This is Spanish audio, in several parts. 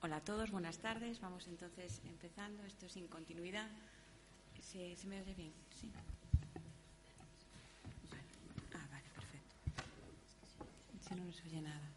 Hola a todos, buenas tardes. Vamos entonces empezando. Esto sin continuidad. ¿Se me oye bien? Sí. Vale, perfecto. Si no se oye nada.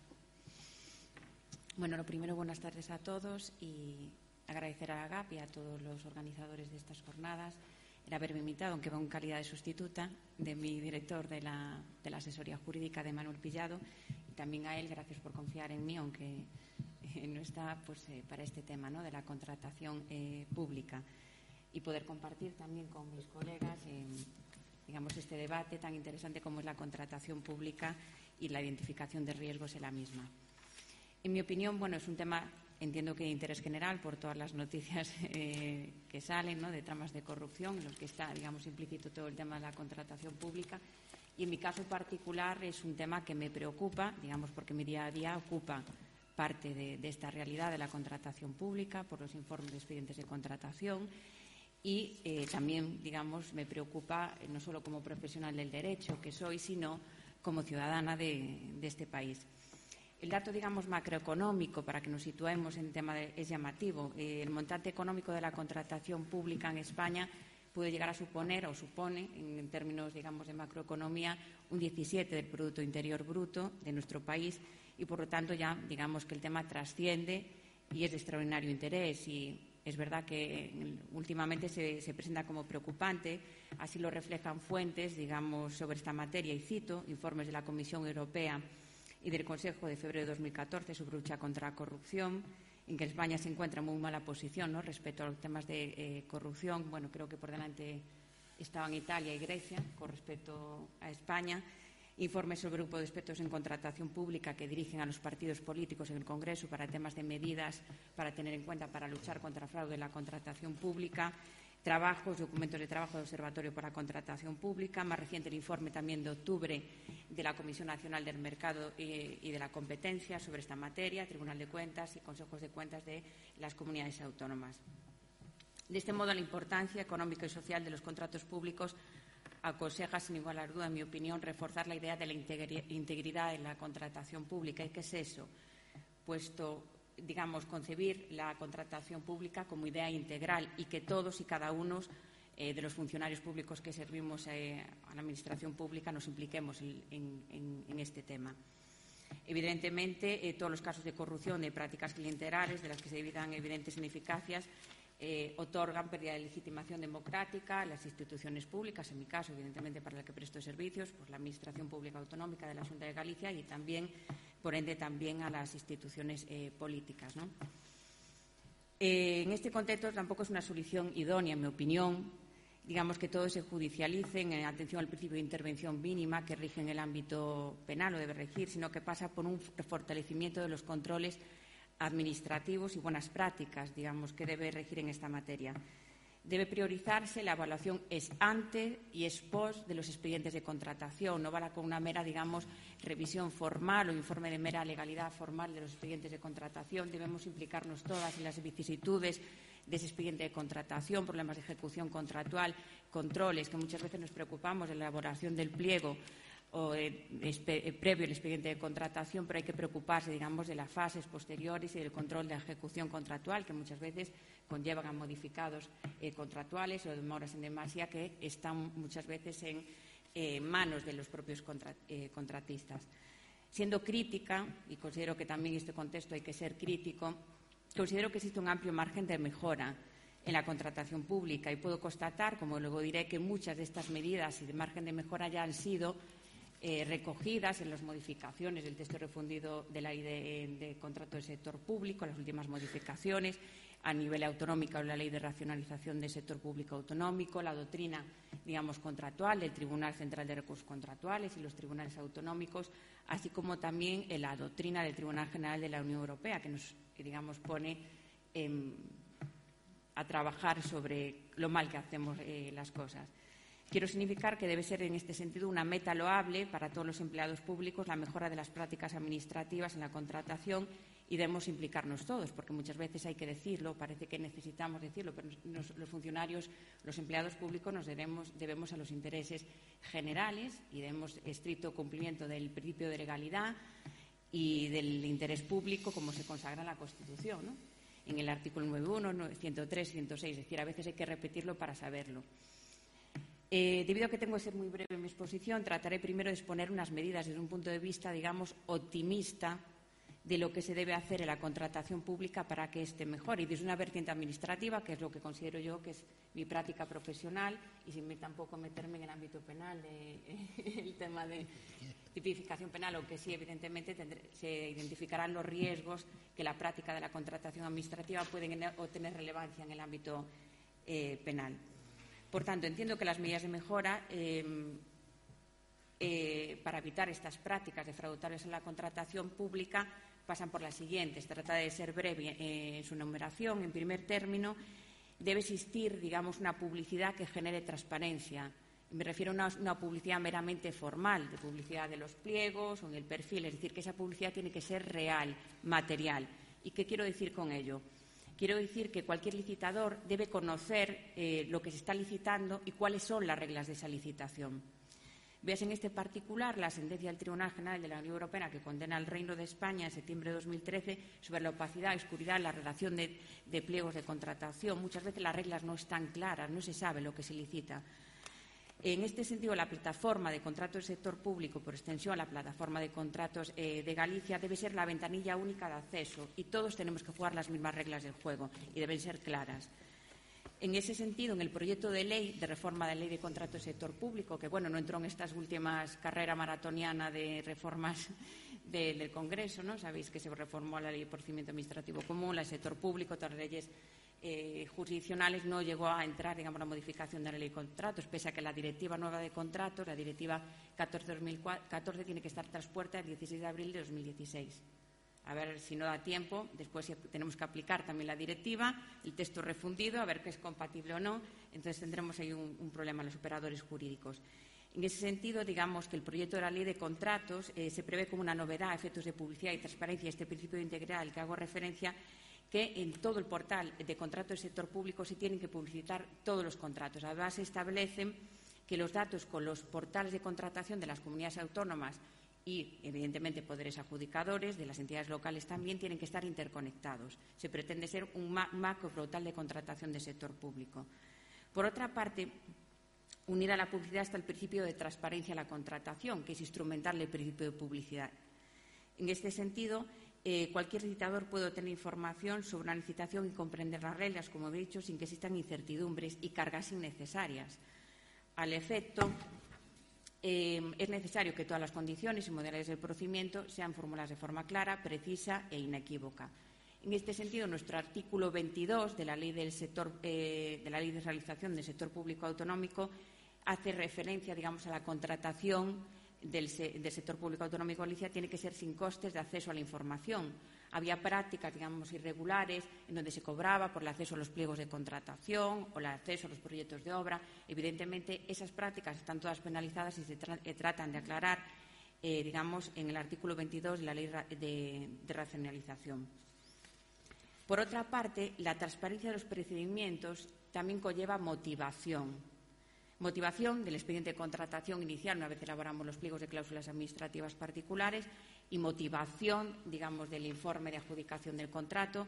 Bueno, lo primero, buenas tardes a todos y agradecer a la GAP y a todos los organizadores de estas jornadas el haberme invitado, aunque va en calidad de sustituta de mi director de la asesoría jurídica, de Manuel Pillado, y también a él, gracias por confiar en mí, aunque no está para este tema, ¿no?, de la contratación pública, y poder compartir también con mis colegas digamos, este debate tan interesante como es la contratación pública y la identificación de riesgos en la misma. En mi opinión, bueno, es un tema, entiendo que de interés general por todas las noticias que salen, ¿no?, de tramas de corrupción en los que está, digamos, implícito todo el tema de la contratación pública. Y en mi caso particular es un tema que me preocupa, digamos, porque mi día a día ocupa parte de esta realidad de la contratación pública por los informes de expedientes de contratación y también, digamos, me preocupa no solo como profesional del derecho que soy, sino como ciudadana de este país. El dato, digamos, macroeconómico, para que nos situemos en el tema, es llamativo. El montante económico de la contratación pública en España puede llegar a suponer, o supone, en términos, digamos, de macroeconomía, un 17 del Producto Interior Bruto de nuestro país y, por lo tanto, ya, digamos, que el tema trasciende y es de extraordinario interés. Y es verdad que últimamente se presenta como preocupante, así lo reflejan fuentes, digamos, sobre esta materia, y cito informes de la Comisión Europea y del Consejo de febrero de 2014 sobre lucha contra la corrupción, en que España se encuentra en muy mala posición, ¿no?, respecto a los temas de corrupción. Bueno, creo que por delante estaban Italia y Grecia con respecto a España. Informes sobre el grupo de expertos en contratación pública que dirigen a los partidos políticos en el Congreso para temas de medidas para tener en cuenta para luchar contra el fraude en la contratación pública. Documentos de trabajo del Observatorio para la Contratación Pública, más reciente el informe también de octubre de la Comisión Nacional del Mercado y de la Competencia sobre esta materia, Tribunal de Cuentas y Consejos de Cuentas de las comunidades autónomas. De este modo, la importancia económica y social de los contratos públicos aconseja, sin igual duda, en mi opinión, reforzar la idea de la integridad en la contratación pública. ¿Y qué es eso? Puesto, digamos, concebir la contratación pública como idea integral y que todos y cada uno de los funcionarios públicos que servimos a la Administración pública nos impliquemos en este tema. Evidentemente, todos los casos de corrupción, de prácticas clientelares, de las que se evitan evidentes ineficacias, otorgan pérdida de legitimación democrática a las instituciones públicas, en mi caso, evidentemente, para la que presto servicios, pues la Administración Pública Autonómica de la Xunta de Galicia y también, por ende, también a las instituciones políticas, ¿no? En este contexto tampoco es una solución idónea, en mi opinión, digamos, que todo se judicialice en atención al principio de intervención mínima que rige en el ámbito penal o debe regir, sino que pasa por un fortalecimiento de los controles administrativos y buenas prácticas, digamos, que debe regir en esta materia. Debe priorizarse la evaluación ex ante y ex post de los expedientes de contratación. No vale con una mera, digamos, revisión formal o informe de mera legalidad formal de los expedientes de contratación. Debemos implicarnos todas en las vicisitudes de ese expediente de contratación, problemas de ejecución contractual, controles, que muchas veces nos preocupamos de la elaboración del pliego o previo al expediente de contratación, pero hay que preocuparse, digamos, de las fases posteriores y del control de la ejecución contractual, que muchas veces conllevan a modificados contractuales o demoras en demasía que están muchas veces en manos de los propios contratistas. Siendo crítica, y considero que también en este contexto hay que ser crítico, considero que existe un amplio margen de mejora en la contratación pública y puedo constatar, como luego diré, que muchas de estas medidas y de margen de mejora ya han sido recogidas en las modificaciones del texto refundido de la Ley de Contrato del Sector Público, las últimas modificaciones a nivel autonómico, la Ley de Racionalización del Sector Público Autonómico, la doctrina, digamos, contractual del Tribunal Central de Recursos Contractuales y los tribunales autonómicos, así como también en la doctrina del Tribunal General de la Unión Europea, que nos, digamos, pone a trabajar sobre lo mal que hacemos las cosas. Quiero significar que debe ser en este sentido una meta loable para todos los empleados públicos la mejora de las prácticas administrativas en la contratación y debemos implicarnos todos, porque muchas veces hay que decirlo, parece que necesitamos decirlo, pero los funcionarios, los empleados públicos nos debemos a los intereses generales y debemos estricto cumplimiento del principio de legalidad y del interés público como se consagra en la Constitución, ¿no? en el artículo 9.1, 103, 106. Es decir, a veces hay que repetirlo para saberlo. Debido a que tengo que ser muy breve en mi exposición, trataré primero de exponer unas medidas desde un punto de vista, digamos, optimista de lo que se debe hacer en la contratación pública para que éste mejore, y desde una vertiente administrativa, que es lo que considero yo que es mi práctica profesional, y sin tampoco meterme en el ámbito penal, el tema de tipificación penal, aunque sí, evidentemente, se identificarán los riesgos que la práctica de la contratación administrativa pueden tener relevancia en el ámbito penal. Por tanto, entiendo que las medidas de mejora para evitar estas prácticas defraudatorias en la contratación pública pasan por las siguientes. Trata de ser breve en su enumeración. En primer término, debe existir, digamos, una publicidad que genere transparencia. Me refiero a una publicidad meramente formal, de publicidad de los pliegos o en el perfil. Es decir, que esa publicidad tiene que ser real, material. ¿Y qué quiero decir con ello? Quiero decir que cualquier licitador debe conocer lo que se está licitando y cuáles son las reglas de esa licitación. Veas en este particular la sentencia del Tribunal General de la Unión Europea que condena al Reino de España en septiembre de 2013 sobre la opacidad y oscuridad en la redacción de pliegos de contratación. Muchas veces las reglas no están claras, no se sabe lo que se licita. En este sentido, la plataforma de contratos del sector público, por extensión la plataforma de contratos de Galicia, debe ser la ventanilla única de acceso y todos tenemos que jugar las mismas reglas del juego y deben ser claras. En ese sentido, en el proyecto de ley de reforma de la Ley de Contratos del Sector Público, que no entró en estas últimas carrera maratoniana de reformas del Congreso, ¿no? Sabéis que se reformó la Ley de Procedimiento Administrativo Común, la del sector público, otras leyes jurisdiccionales, no llegó a entrar, digamos, la modificación de la Ley de Contratos, pese a que la Directiva Nueva de Contratos, la Directiva 14/2014, tiene que estar traspuesta el 16 de abril de 2016. A ver si no da tiempo, después tenemos que aplicar también la directiva, el texto refundido, a ver qué es compatible o no. Entonces tendremos ahí un problema en los operadores jurídicos. En ese sentido, digamos que el proyecto de la Ley de Contratos se prevé como una novedad a efectos de publicidad y transparencia este principio de integridad al que hago referencia, que en todo el portal de contratos del sector público se tienen que publicitar todos los contratos. Además, se establecen que los datos con los portales de contratación de las comunidades autónomas y, evidentemente, poderes adjudicadores de las entidades locales también tienen que estar interconectados. Se pretende ser un macroportal de contratación del sector público. Por otra parte, unida a la publicidad está el principio de transparencia en la contratación, que es instrumental el principio de publicidad. En este sentido, cualquier licitador puede obtener información sobre una licitación y comprender las reglas, como he dicho, sin que existan incertidumbres y cargas innecesarias. Al efecto, es necesario que todas las condiciones y modalidades del procedimiento sean formuladas de forma clara, precisa e inequívoca. En este sentido, nuestro artículo 22 de la Ley de Realización del Sector Público Autonómico hace referencia, digamos, a la contratación del sector público autonómico de Galicia tiene que ser sin costes de acceso a la información. Había prácticas, digamos, irregulares en donde se cobraba por el acceso a los pliegos de contratación o el acceso a los proyectos de obra. Evidentemente, esas prácticas están todas penalizadas y se tratan de aclarar, digamos, en el artículo 22 de la Ley de Racionalización. Por otra parte, la transparencia de los procedimientos también conlleva motivación. Motivación del expediente de contratación inicial una vez elaboramos los pliegos de cláusulas administrativas particulares y motivación, digamos, del informe de adjudicación del contrato.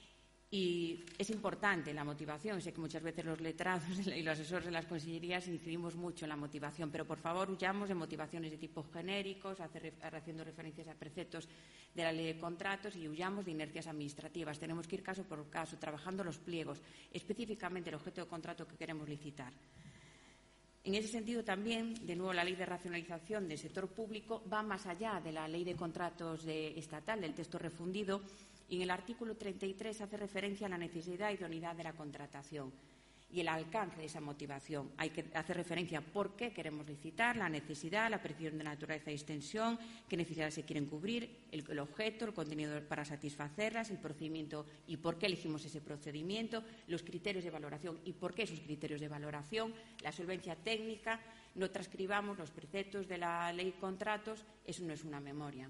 Y es importante la motivación. Sé que muchas veces los letrados y los asesores de las consellerías incidimos mucho en la motivación, pero por favor huyamos de motivaciones de tipo genéricos, haciendo referencias a preceptos de la Ley de Contratos y huyamos de inercias administrativas. Tenemos que ir caso por caso, trabajando los pliegos, específicamente el objeto de contrato que queremos licitar. En ese sentido, también, de nuevo, la Ley de Racionalización del Sector Público va más allá de la Ley de Contratos estatal, del texto refundido, y en el artículo 33 hace referencia a la necesidad y idoneidad de la contratación y el alcance de esa motivación. Hay que hacer referencia a por qué queremos licitar, la necesidad, la precisión de naturaleza y extensión, qué necesidades se quieren cubrir, el objeto, el contenido para satisfacerlas, el procedimiento y por qué elegimos ese procedimiento, los criterios de valoración y por qué esos criterios de valoración, la solvencia técnica. No transcribamos los preceptos de la Ley de Contratos, eso no es una memoria.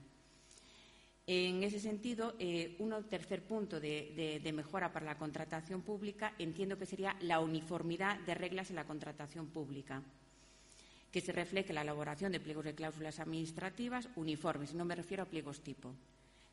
En ese sentido, un tercer punto de mejora para la contratación pública entiendo que sería la uniformidad de reglas en la contratación pública, que se refleje en la elaboración de pliegos de cláusulas administrativas uniformes. No me refiero a pliegos tipo.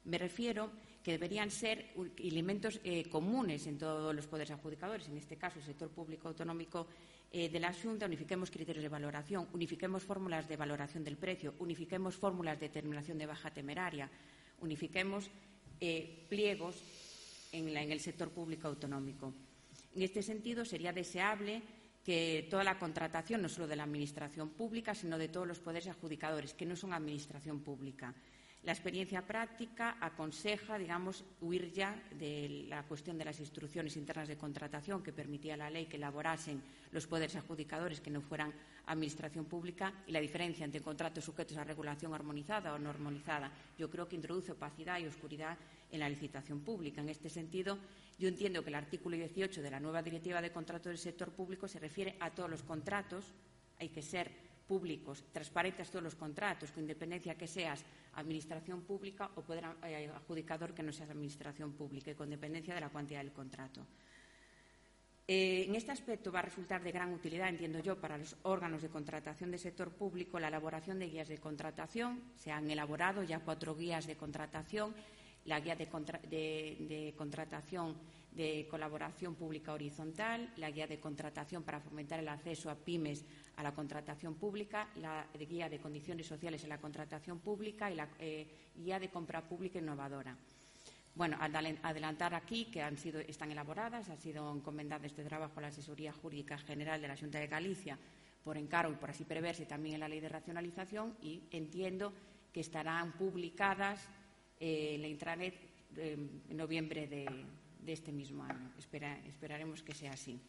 Me refiero que deberían ser elementos comunes en todos los poderes adjudicadores, en este caso el sector público autonómico de la Xunta. Unifiquemos criterios de valoración, unifiquemos fórmulas de valoración del precio, unifiquemos fórmulas de determinación de baja temeraria, unifiquemos pliegos en el sector público autonómico. En este sentido, sería deseable que toda la contratación, no solo de la Administración pública, sino de todos los poderes adjudicadores, que no son Administración pública. La experiencia práctica aconseja, digamos, huir ya de la cuestión de las instrucciones internas de contratación que permitía la ley que elaborasen los poderes adjudicadores que no fueran Administración pública, y la diferencia entre contratos sujetos a regulación armonizada o no armonizada. Yo creo que introduce opacidad y oscuridad en la licitación pública. En este sentido, yo entiendo que el artículo 18 de la nueva Directiva de Contratos del Sector Público se refiere a todos los contratos. Hay que ser públicos, transparentes todos los contratos, con independencia que seas Administración pública o poder adjudicador que no seas Administración pública, y con dependencia de la cuantía del contrato. En este aspecto va a resultar de gran utilidad, entiendo yo, para los órganos de contratación del sector público la elaboración de guías de contratación. Se han elaborado ya 4 guías de contratación: la guía de contratación de colaboración pública horizontal, la guía de contratación para fomentar el acceso a pymes a la contratación pública, la guía de condiciones sociales en la contratación pública y la guía de compra pública innovadora. Bueno, adelantar aquí que están elaboradas, ha sido encomendado este trabajo a la Asesoría Jurídica General de la Xunta de Galicia por encargo y por así preverse también en la Ley de Racionalización, y entiendo que estarán publicadas en la intranet en noviembre de este mismo año. Esperaremos que sea así.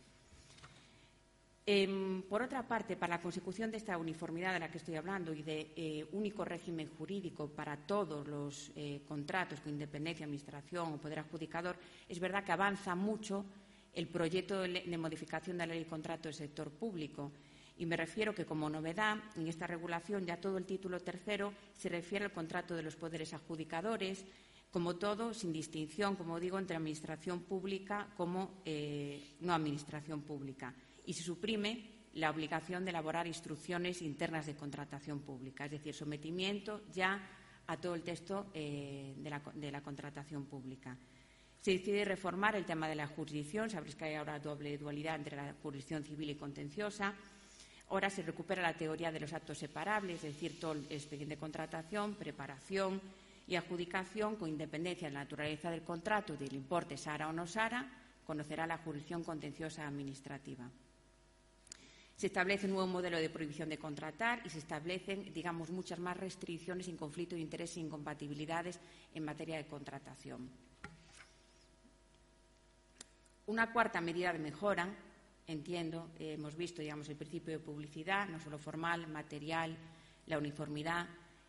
Por otra parte, para la consecución de esta uniformidad de la que estoy hablando y de único régimen jurídico para todos los contratos con independencia, administración o poder adjudicador, es verdad que avanza mucho el proyecto de modificación de la Ley de Contrato del Sector Público. Y me refiero que, como novedad, en esta regulación ya todo el título tercero se refiere al contrato de los poderes adjudicadores, como todo, sin distinción, como digo, entre administración pública como no administración pública. Y se suprime la obligación de elaborar instrucciones internas de contratación pública, es decir, sometimiento ya a todo el texto de la contratación pública. Se decide reformar el tema de la jurisdicción. Sabréis que hay ahora doble dualidad entre la jurisdicción civil y contenciosa. Ahora se recupera la teoría de los actos separables, es decir, todo el expediente de contratación, preparación y adjudicación, con independencia de la naturaleza del contrato, del importe SARA o no SARA, conocerá la jurisdicción contenciosa administrativa. Se establece un nuevo modelo de prohibición de contratar y se establecen, digamos, muchas más restricciones sin conflicto de interés e incompatibilidades en materia de contratación. Una cuarta medida de mejora, entiendo, hemos visto, digamos, el principio de publicidad, no solo formal, material, la uniformidad,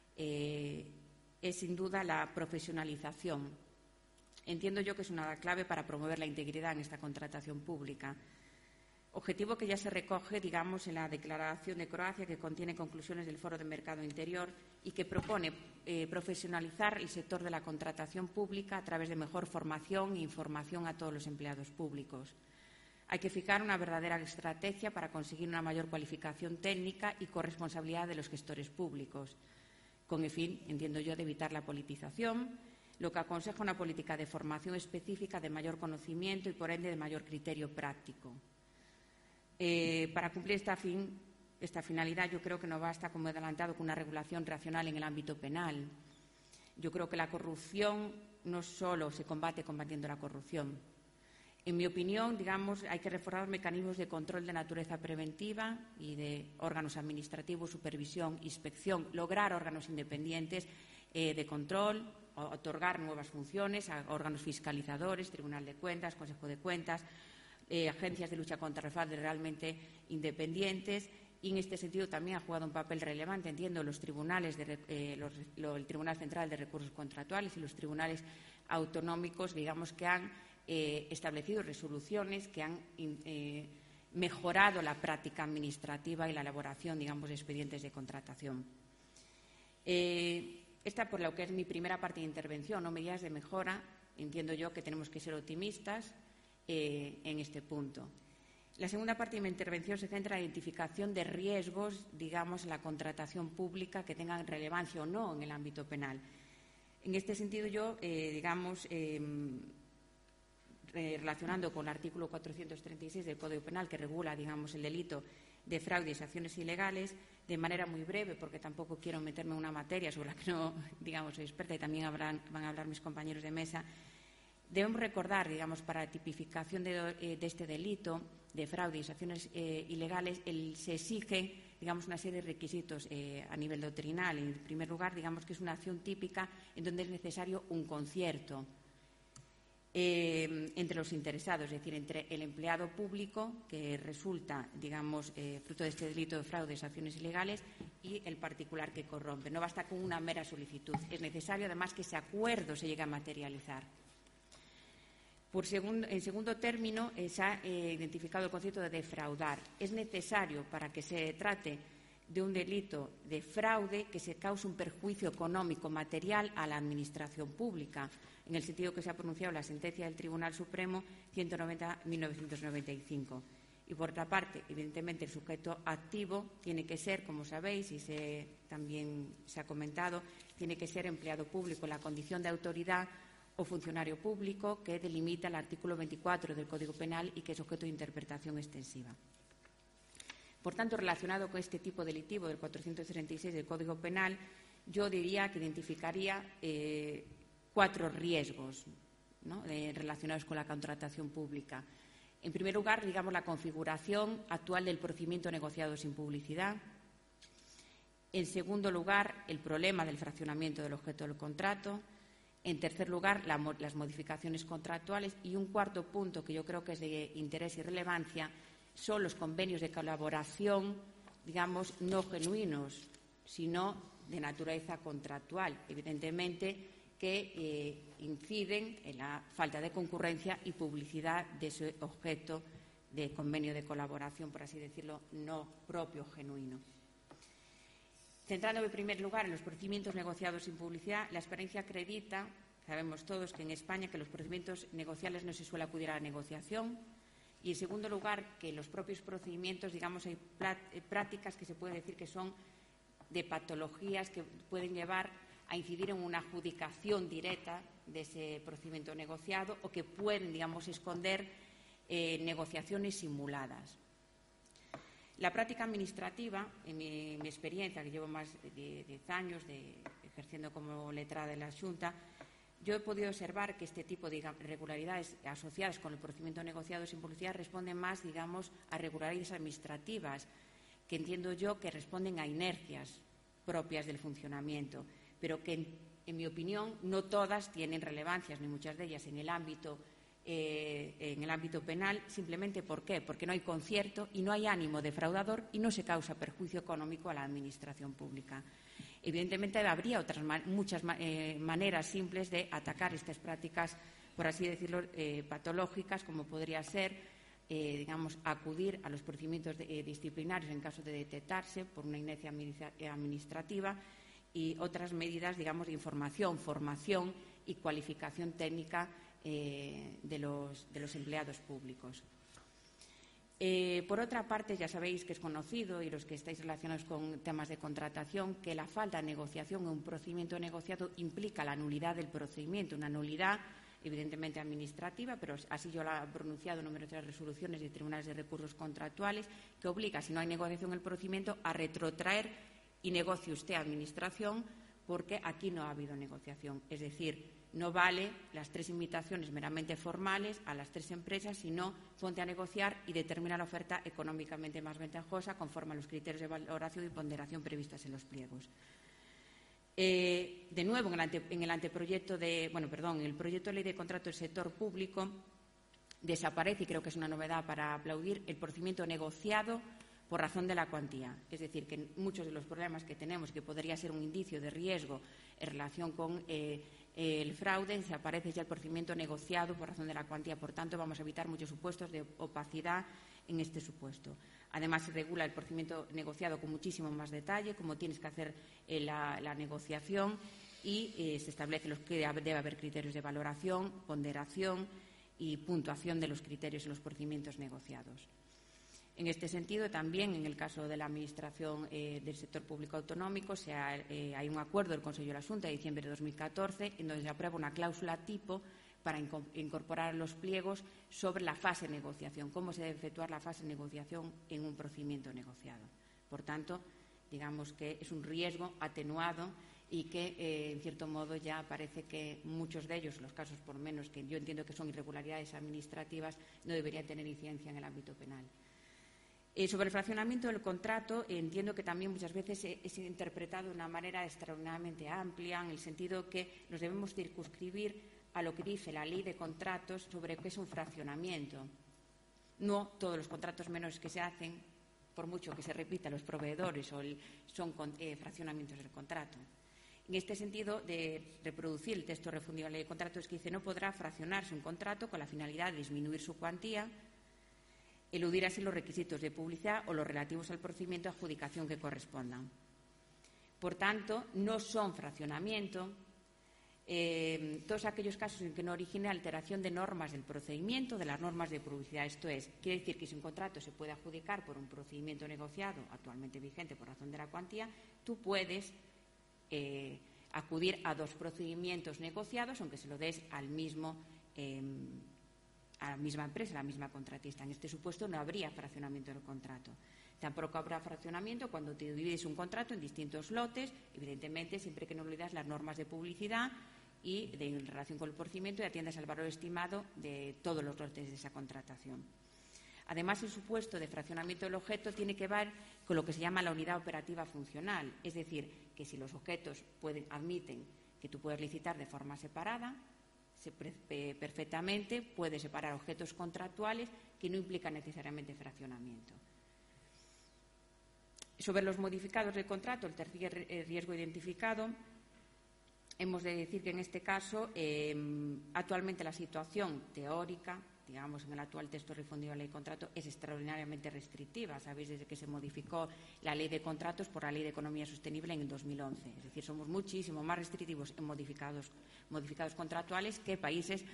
es sin duda la profesionalización. Entiendo yo que es una clave para promover la integridad en esta contratación pública. Objetivo que ya se recoge, digamos, en la Declaración de Croacia, que contiene conclusiones del Foro de Mercado Interior y que propone profesionalizar el sector de la contratación pública a través de mejor formación e información a todos los empleados públicos. Hay que fijar una verdadera estrategia para conseguir una mayor cualificación técnica y corresponsabilidad de los gestores públicos, con el fin, entiendo yo, de evitar la politización, lo que aconseja una política de formación específica de mayor conocimiento y, por ende, de mayor criterio práctico. Para cumplir esta finalidad, yo creo que no basta, como he adelantado, con una regulación racional en el ámbito penal. Yo creo que la corrupción no solo se combate combatiendo la corrupción. En mi opinión, digamos, hay que reforzar mecanismos de control de naturaleza preventiva y de órganos administrativos, supervisión, inspección, lograr órganos independientes de control, otorgar nuevas funciones a órganos fiscalizadores, Tribunal de Cuentas, Consejo de Cuentas, agencias de lucha contra el fraude realmente independientes. Y en este sentido también ha jugado un papel relevante, entiendo, los tribunales, el Tribunal Central de Recursos Contractuales y los tribunales autonómicos, digamos, que han establecido resoluciones que han mejorado la práctica administrativa y la elaboración, digamos, de expedientes de contratación. Esta, por lo que es mi primera parte de intervención, no medidas de mejora. Entiendo yo que tenemos que ser optimistas en este punto. La segunda parte de mi intervención se centra en la identificación de riesgos, digamos, en la contratación pública que tengan relevancia o no en el ámbito penal. En este sentido, yo, relacionando con el artículo 436 del Código Penal, que regula, digamos, el delito de fraude y acciones ilegales, de manera muy breve, porque tampoco quiero meterme en una materia sobre la que no, digamos, soy experta, y también van a hablar mis compañeros de mesa. Debemos recordar, digamos, para la tipificación de este delito de fraude y acciones ilegales, se exige, digamos, una serie de requisitos a nivel doctrinal. En primer lugar, digamos que es una acción típica en donde es necesario un concierto entre los interesados, es decir, entre el empleado público, que resulta, digamos, fruto de este delito de fraude y acciones ilegales, y el particular que corrompe. No basta con una mera solicitud. Es necesario, además, que ese acuerdo se llegue a materializar. En segundo término, se ha identificado el concepto de defraudar. Es necesario, para que se trate de un delito de fraude, que se cause un perjuicio económico material a la Administración pública, en el sentido que se ha pronunciado la sentencia del Tribunal Supremo 190/1995. Y, por otra parte, evidentemente, el sujeto activo tiene que ser, como sabéis, y también se ha comentado, tiene que ser empleado público en la condición de autoridad o funcionario público que delimita el artículo 24 del Código Penal y que es objeto de interpretación extensiva. Por tanto, relacionado con este tipo delictivo del 436 del Código Penal, yo diría que identificaría 4 riesgos, ¿no?, relacionados con la contratación pública. En primer lugar, digamos, la configuración actual del procedimiento negociado sin publicidad. En segundo lugar, el problema del fraccionamiento del objeto del contrato. En tercer lugar, las modificaciones contractuales. Y un cuarto punto que yo creo que es de interés y relevancia son los convenios de colaboración, digamos, no genuinos, sino de naturaleza contractual, evidentemente, que inciden en la falta de concurrencia y publicidad de ese objeto de convenio de colaboración, por así decirlo, no propio, genuino. Centrándome en primer lugar en los procedimientos negociados sin publicidad, la experiencia acredita, sabemos todos, que en España que los procedimientos negociales no se suele acudir a la negociación, y en segundo lugar que los propios procedimientos, digamos, hay prácticas que se puede decir que son de patologías que pueden llevar a incidir en una adjudicación directa de ese procedimiento negociado o que pueden, digamos, esconder negociaciones simuladas. La práctica administrativa, en mi experiencia, que llevo más de 10 años ejerciendo como letrada de la Xunta, yo he podido observar que este tipo de irregularidades asociadas con el procedimiento negociado sin publicidad responden más, digamos, a irregularidades administrativas, que entiendo yo que responden a inercias propias del funcionamiento, pero que, en mi opinión, no todas tienen relevancias, ni muchas de ellas en el ámbito penal. Simplemente, ¿por qué? Porque no hay concierto y no hay ánimo defraudador y no se causa perjuicio económico a la Administración pública. Evidentemente, habría muchas maneras simples de atacar estas prácticas, por así decirlo, patológicas, como podría ser, digamos, acudir a los procedimientos disciplinarios en caso de detectarse por una inercia administrativa y otras medidas, digamos, de información, formación y cualificación técnica de los empleados públicos. Por otra parte, ya sabéis que es conocido, y los que estáis relacionados con temas de contratación, que la falta de negociación en un procedimiento negociado implica la nulidad del procedimiento, una nulidad evidentemente administrativa, pero así yo la he pronunciado en numerosas resoluciones de tribunales de recursos contractuales, que obliga, si no hay negociación en el procedimiento, a retrotraer y negocie usted administración, porque aquí no ha habido negociación. Es decir, no vale las 3 invitaciones meramente formales a las 3 empresas, sino ponte a negociar y determina la oferta económicamente más ventajosa conforme a los criterios de valoración y ponderación previstas en los pliegos. De nuevo, en el proyecto de ley de contrato del sector público desaparece, y creo que es una novedad para aplaudir, el procedimiento negociado por razón de la cuantía. Es decir, que muchos de los problemas que tenemos, que podría ser un indicio de riesgo en relación con el fraude, desaparece ya el procedimiento negociado por razón de la cuantía. Por tanto, vamos a evitar muchos supuestos de opacidad en este supuesto. Además, se regula el procedimiento negociado con muchísimo más detalle, cómo tienes que hacer la negociación, y se establece que debe haber criterios de valoración, ponderación y puntuación de los criterios en los procedimientos negociados. En este sentido, también en el caso de la Administración del sector público autonómico, hay un acuerdo del Consejo de la Xunta de diciembre de 2014 en donde se aprueba una cláusula tipo para incorporar los pliegos sobre la fase de negociación, cómo se debe efectuar la fase de negociación en un procedimiento negociado. Por tanto, digamos que es un riesgo atenuado y que, en cierto modo, ya parece que muchos de ellos, los casos por menos que yo entiendo que son irregularidades administrativas, no deberían tener incidencia en el ámbito penal. Sobre el fraccionamiento del contrato, entiendo que también muchas veces es interpretado de una manera extraordinariamente amplia, en el sentido que nos debemos circunscribir a lo que dice la ley de contratos sobre qué es un fraccionamiento. No todos los contratos menores que se hacen, por mucho que se repita los proveedores, son fraccionamientos del contrato. En este sentido, de reproducir el texto refundido de la ley de contratos, que dice no podrá fraccionarse un contrato con la finalidad de disminuir su cuantía, eludir así los requisitos de publicidad o los relativos al procedimiento de adjudicación que correspondan. Por tanto, no son fraccionamiento todos aquellos casos en que no origine alteración de normas del procedimiento, de las normas de publicidad. Esto es, quiere decir que si un contrato se puede adjudicar por un procedimiento negociado actualmente vigente por razón de la cuantía, tú puedes acudir a 2 procedimientos negociados, aunque se lo des a la misma empresa, a la misma contratista. En este supuesto no habría fraccionamiento del contrato. Tampoco habrá fraccionamiento cuando te divides un contrato en distintos lotes, evidentemente siempre que no olvidas las normas de publicidad y en relación con el procedimiento y atiendas al valor estimado de todos los lotes de esa contratación. Además, el supuesto de fraccionamiento del objeto tiene que ver con lo que se llama la unidad operativa funcional, es decir, que si los objetos admiten que tú puedes licitar de forma separada, perfectamente puedes separar objetos contractuales que no implican necesariamente fraccionamiento. Sobre los modificados del contrato, el tercer riesgo identificado, hemos de decir que en este caso, actualmente la situación teórica, digamos, en el actual texto refundido de la ley de contrato, es extraordinariamente restrictiva. Sabéis, desde que se modificó la ley de contratos por la ley de economía sostenible en el 2011. Es decir, somos muchísimo más restrictivos en modificados contractuales que países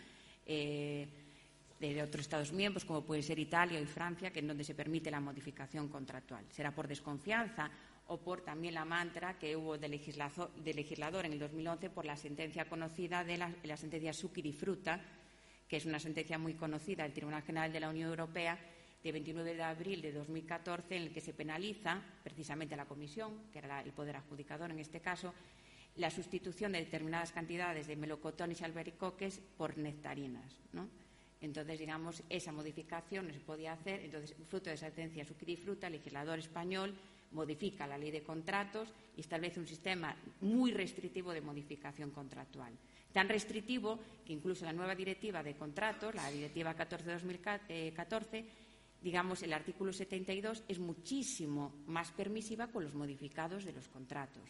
de otros Estados miembros, como puede ser Italia y Francia, que en donde se permite la modificación contractual. Será por desconfianza o por también la mantra que hubo de legislador en el 2011 por la sentencia conocida de la sentencia Zucchi di Frutta, que es una sentencia muy conocida del Tribunal General de la Unión Europea de 29 de abril de 2014, en el que se penaliza precisamente a la Comisión, que era el poder adjudicador en este caso, la sustitución de determinadas cantidades de melocotones y albaricoques por nectarinas, ¿no? Entonces, digamos, esa modificación no se podía hacer. Entonces, fruto de esa sentencia Zucchi di Frutta, el legislador español modifica la ley de contratos y establece un sistema muy restrictivo de modificación contractual. Tan restrictivo que incluso la nueva directiva de contratos, la directiva 14/2014, digamos, el artículo 72 es muchísimo más permisiva con los modificados de los contratos.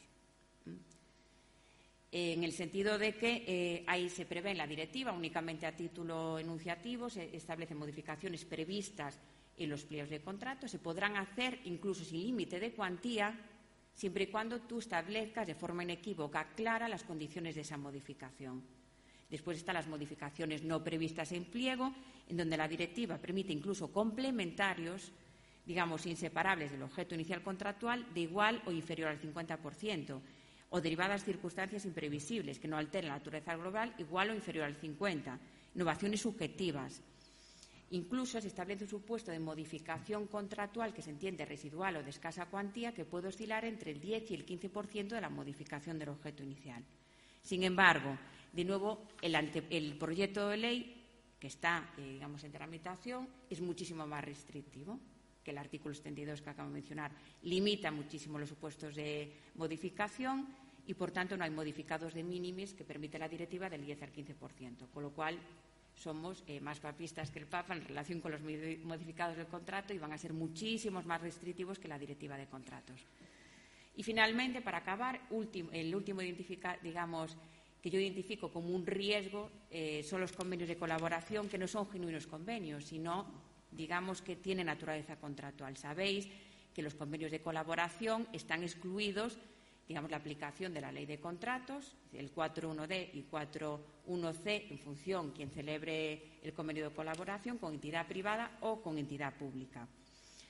En el sentido de que ahí se prevé en la directiva, únicamente a título enunciativo, se establecen modificaciones previstas en los pliegos de contrato, se podrán hacer incluso sin límite de cuantía, siempre y cuando tú establezcas de forma inequívoca, clara, las condiciones de esa modificación. Después están las modificaciones no previstas en pliego, en donde la directiva permite incluso complementarios, digamos, inseparables del objeto inicial contractual, de igual o inferior al 50%, o derivadas circunstancias imprevisibles que no alteren la naturaleza global, igual o inferior al 50%, innovaciones subjetivas. Incluso se establece un supuesto de modificación contractual que se entiende residual o de escasa cuantía, que puede oscilar entre el 10 y el 15% de la modificación del objeto inicial. Sin embargo, de nuevo, el proyecto de ley que está, digamos, en tramitación es muchísimo más restrictivo que el artículo 72 que acabo de mencionar. Limita muchísimo los supuestos de modificación y, por tanto, no hay modificados de minimis que permite la directiva del 10 al 15%, con lo cual somos más papistas que el Papa en relación con los modificados del contrato y van a ser muchísimos más restrictivos que la directiva de contratos. Y, finalmente, para acabar, el último digamos, que yo identifico como un riesgo son los convenios de colaboración, que no son genuinos convenios, sino, digamos, que tienen naturaleza contractual. Sabéis que los convenios de colaboración están excluidos, digamos, la aplicación de la ley de contratos, el 4.1d y 4.1c, en función quien celebre el convenio de colaboración con entidad privada o con entidad pública.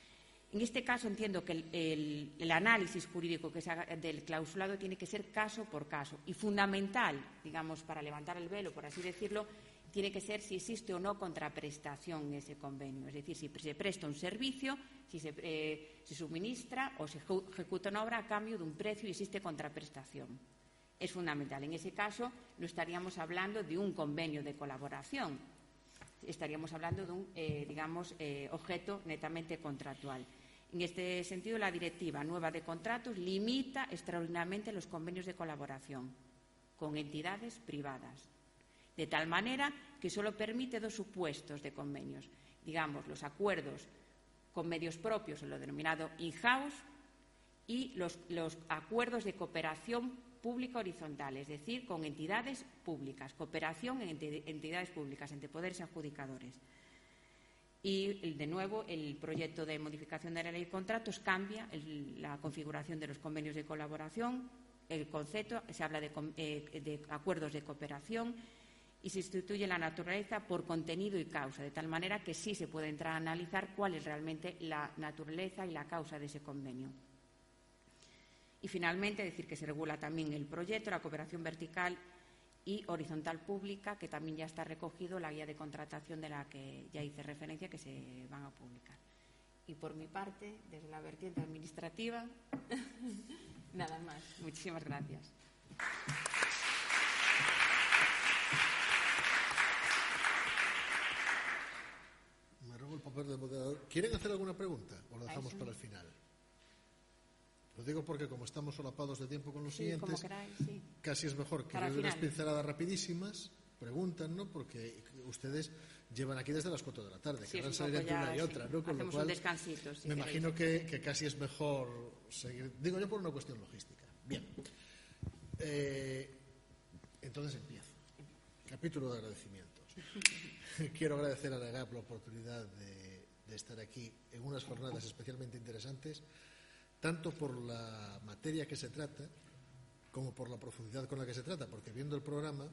En este caso entiendo que el análisis jurídico que se haga del clausulado tiene que ser caso por caso y fundamental, digamos, para levantar el velo, por así decirlo, tiene que ser si existe o no contraprestación en ese convenio. Es decir, si se presta un servicio, si se suministra o se ejecuta una obra a cambio de un precio y existe contraprestación. Es fundamental. En ese caso no estaríamos hablando de un convenio de colaboración, estaríamos hablando de un, objeto netamente contractual. En este sentido, la Directiva Nueva de Contratos limita extraordinariamente los convenios de colaboración con entidades privadas, de tal manera que solo permite dos supuestos de convenios, digamos, los acuerdos con medios propios, lo denominado in-house, y los acuerdos de cooperación pública horizontal, es decir, con entidades públicas, cooperación en entidades públicas, entre poderes adjudicadores. Y, de nuevo, el proyecto de modificación de la Ley de Contratos cambia la configuración de los convenios de colaboración, el concepto, se habla de acuerdos de cooperación y se sustituye la naturaleza por contenido y causa, de tal manera que sí se puede entrar a analizar cuál es realmente la naturaleza y la causa de ese convenio. Y, finalmente, decir que se regula también el proyecto, la cooperación vertical y horizontal pública, que también ya está recogido en la guía de contratación de la que ya hice referencia, que se van a publicar. Y, por mi parte, desde la vertiente administrativa, nada más. Muchísimas gracias. Me robo el papel de moderador. ¿Quieren hacer alguna pregunta o lo dejamos para el final? Lo digo porque, como estamos solapados de tiempo con los siguientes, como queráis, sí. Casi es mejor que den unas pinceladas rapidísimas, preguntan, ¿no? Porque ustedes llevan aquí desde las 4 de la tarde, sí, que van a salir entre una y otra, ¿no? Con hacemos lo cual, un descansito, si me queréis. imagino que casi es mejor seguir. Digo yo por una cuestión logística. Bien. Entonces empiezo. Capítulo de agradecimientos. Quiero agradecer a la GAP la oportunidad de estar aquí en unas jornadas especialmente interesantes, tanto por la materia que se trata como por la profundidad con la que se trata, porque viendo el programa,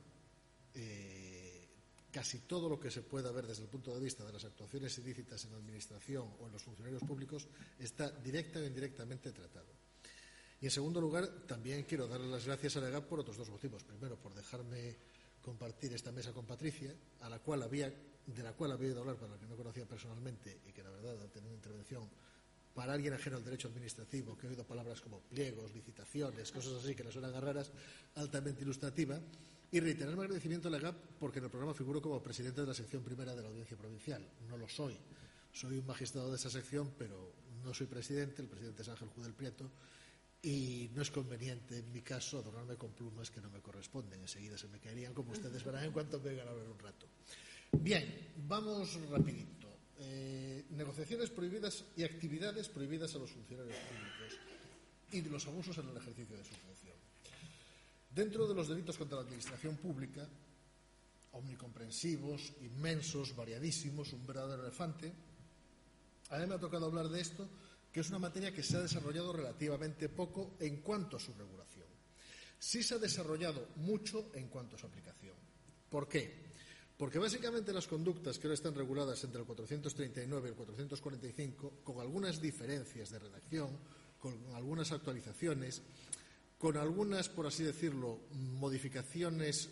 casi todo lo que se pueda ver desde el punto de vista de las actuaciones ilícitas en la administración o en los funcionarios públicos está directa o indirectamente tratado. Y, en segundo lugar, también quiero darle las gracias a la GAP por otros dos motivos. Primero, por dejarme compartir esta mesa con Patricia, de la cual había oído hablar, para la que no conocía personalmente, y que, la verdad, ha tenido una intervención para alguien ajeno al derecho administrativo, que he oído palabras como pliegos, licitaciones, cosas así que le suenan a raras, altamente ilustrativa, y reiterar mi agradecimiento a la GAP porque en el programa figuro como presidente de la sección primera de la Audiencia Provincial. No lo soy. Soy un magistrado de esa sección, pero no soy presidente. El presidente es Ángel Judel Prieto, y no es conveniente, en mi caso, adornarme con plumas que no me corresponden. Enseguida se me caerían, como ustedes verán en cuanto vengan a hablar un rato. Bien, vamos rapidito. Negociaciones prohibidas y actividades prohibidas a los funcionarios públicos y de los abusos en el ejercicio de su función. Dentro de los delitos contra la administración pública, omnicomprensivos, inmensos, variadísimos, un verdadero elefante, a mí me ha tocado hablar de esto, que es una materia que se ha desarrollado relativamente poco en cuanto a su regulación. Sí se ha desarrollado mucho en cuanto a su aplicación. ¿Por qué? Porque básicamente las conductas que ahora están reguladas entre el 439 y el 445, con algunas diferencias de redacción, con algunas actualizaciones, con algunas, por así decirlo, modificaciones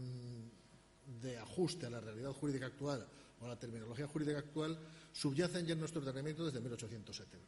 de ajuste a la realidad jurídica actual o a la terminología jurídica actual, subyacen ya en nuestro ordenamiento desde 1870.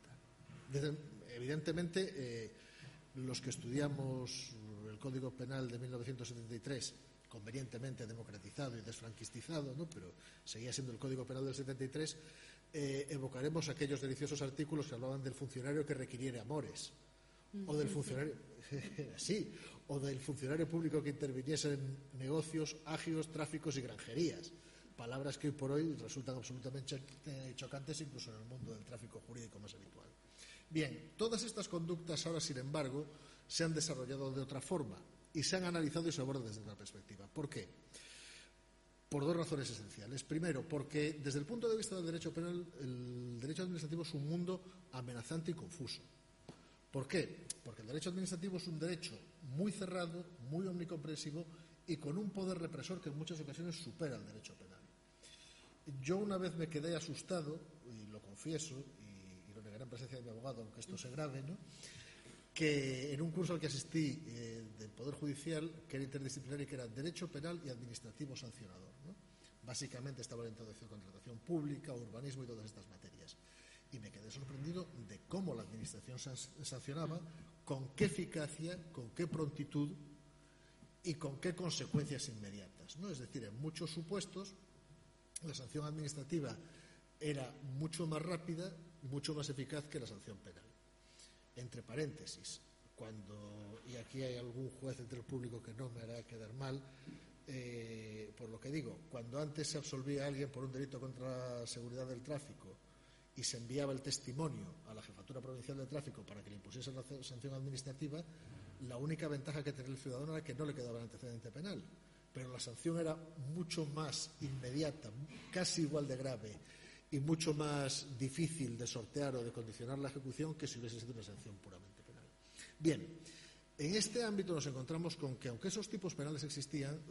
Evidentemente, los que estudiamos el Código Penal de 1973, convenientemente democratizado y desfranquistizado, ¿no? Pero seguía siendo el Código Penal del 73, evocaremos aquellos deliciosos artículos que hablaban del funcionario que requiriere amores, o del funcionario sí, o del funcionario público que interviniese en negocios, agios, tráficos y granjerías, palabras que hoy por hoy resultan absolutamente chocantes incluso en el mundo del tráfico jurídico más habitual. Bien, todas estas conductas ahora, sin embargo, se han desarrollado de otra forma y se han analizado y se abordan desde otra perspectiva. ¿Por qué? Por dos razones esenciales. Primero, porque desde el punto de vista del derecho penal, el derecho administrativo es un mundo amenazante y confuso. ¿Por qué? Porque el derecho administrativo es un derecho muy cerrado, muy omnicomprensivo y con un poder represor que en muchas ocasiones supera al derecho penal. Yo una vez me quedé asustado, y lo confieso, y lo negaré en presencia de mi abogado, aunque esto se grabe, ¿no?, que en un curso al que asistí del Poder Judicial, que era interdisciplinario, que era Derecho Penal y Administrativo Sancionador, ¿no? Básicamente estaba orientado hacia contratación pública, urbanismo y todas estas materias. Y me quedé sorprendido de cómo la Administración sancionaba, con qué eficacia, con qué prontitud y con qué consecuencias inmediatas, ¿no? Es decir, en muchos supuestos la sanción administrativa era mucho más rápida, mucho más eficaz que la sanción penal. Entre paréntesis, y aquí hay algún juez entre el público que no me hará quedar mal, por lo que digo, cuando antes se absolvía a alguien por un delito contra la seguridad del tráfico y se enviaba el testimonio a la Jefatura Provincial de Tráfico para que le impusiese la sanción administrativa, la única ventaja que tenía el ciudadano era que no le quedaba el antecedente penal, pero la sanción era mucho más inmediata, casi igual de grave y mucho más difícil de sortear o de condicionar la ejecución que si hubiese sido una sanción puramente penal. Bien, en este ámbito nos encontramos con que, aunque esos tipos penales existían,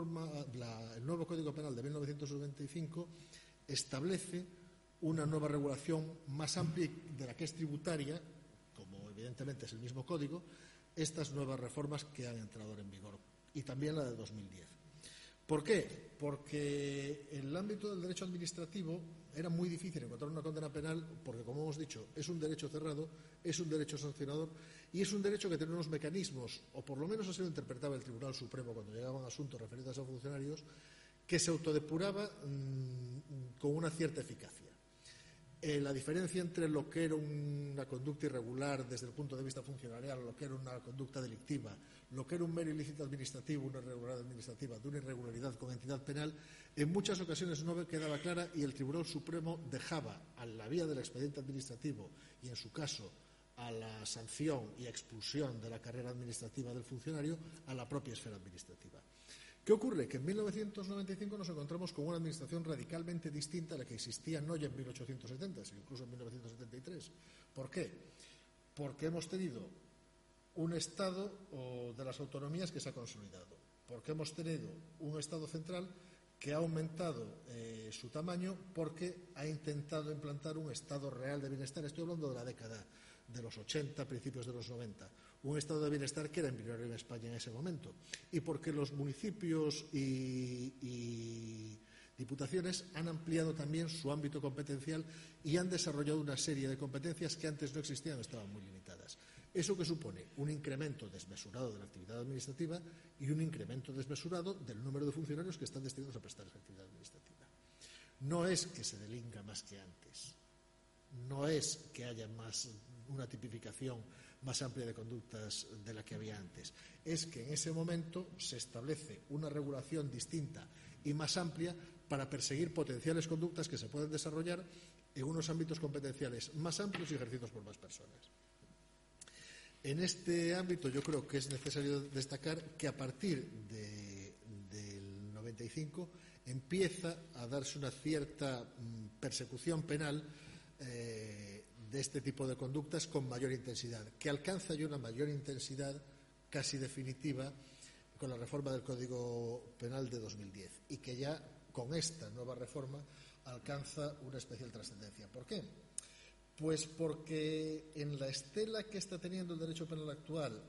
el nuevo Código Penal de 1995 establece una nueva regulación más amplia de la que es tributaria, como evidentemente es el mismo código, estas nuevas reformas que han entrado ahora en vigor, y también la de 2010. ¿Por qué? Porque en el ámbito del derecho administrativo era muy difícil encontrar una condena penal porque, como hemos dicho, es un derecho cerrado, es un derecho sancionador y es un derecho que tiene unos mecanismos, o por lo menos así lo interpretaba el Tribunal Supremo cuando llegaban asuntos referidos a funcionarios, que se autodepuraba con una cierta eficacia. La diferencia entre lo que era una conducta irregular desde el punto de vista funcionarial, lo que era una conducta delictiva, lo que era un mero ilícito administrativo, una irregularidad administrativa, de una irregularidad con entidad penal, en muchas ocasiones no quedaba clara y el Tribunal Supremo dejaba a la vía del expediente administrativo y, en su caso, a la sanción y expulsión de la carrera administrativa del funcionario a la propia esfera administrativa. ¿Qué ocurre? Que en 1995 nos encontramos con una administración radicalmente distinta a la que existía no ya en 1870, sino incluso en 1973. ¿Por qué? Porque hemos tenido un Estado de las autonomías que se ha consolidado, porque hemos tenido un Estado central que ha aumentado su tamaño porque ha intentado implantar un Estado real de bienestar. Estoy hablando de la década de los 80, principios de los 90, un estado de bienestar que era embrionario en España en ese momento, y porque los municipios y diputaciones han ampliado también su ámbito competencial y han desarrollado una serie de competencias que antes no existían o estaban muy limitadas. ¿Eso que supone? Un incremento desmesurado de la actividad administrativa y un incremento desmesurado del número de funcionarios que están destinados a prestar esa actividad administrativa. No es que se delinca más que antes, no es que haya una tipificación más amplia de conductas de la que había antes. Es que en ese momento se establece una regulación distinta y más amplia para perseguir potenciales conductas que se pueden desarrollar en unos ámbitos competenciales más amplios y ejercidos por más personas. En este ámbito yo creo que es necesario destacar que a partir del 95 empieza a darse una cierta persecución penal de este tipo de conductas con mayor intensidad, que alcanza ya una mayor intensidad casi definitiva con la reforma del Código Penal de 2010 y que ya con esta nueva reforma alcanza una especial trascendencia. ¿Por qué? Pues porque en la estela que está teniendo el derecho penal actual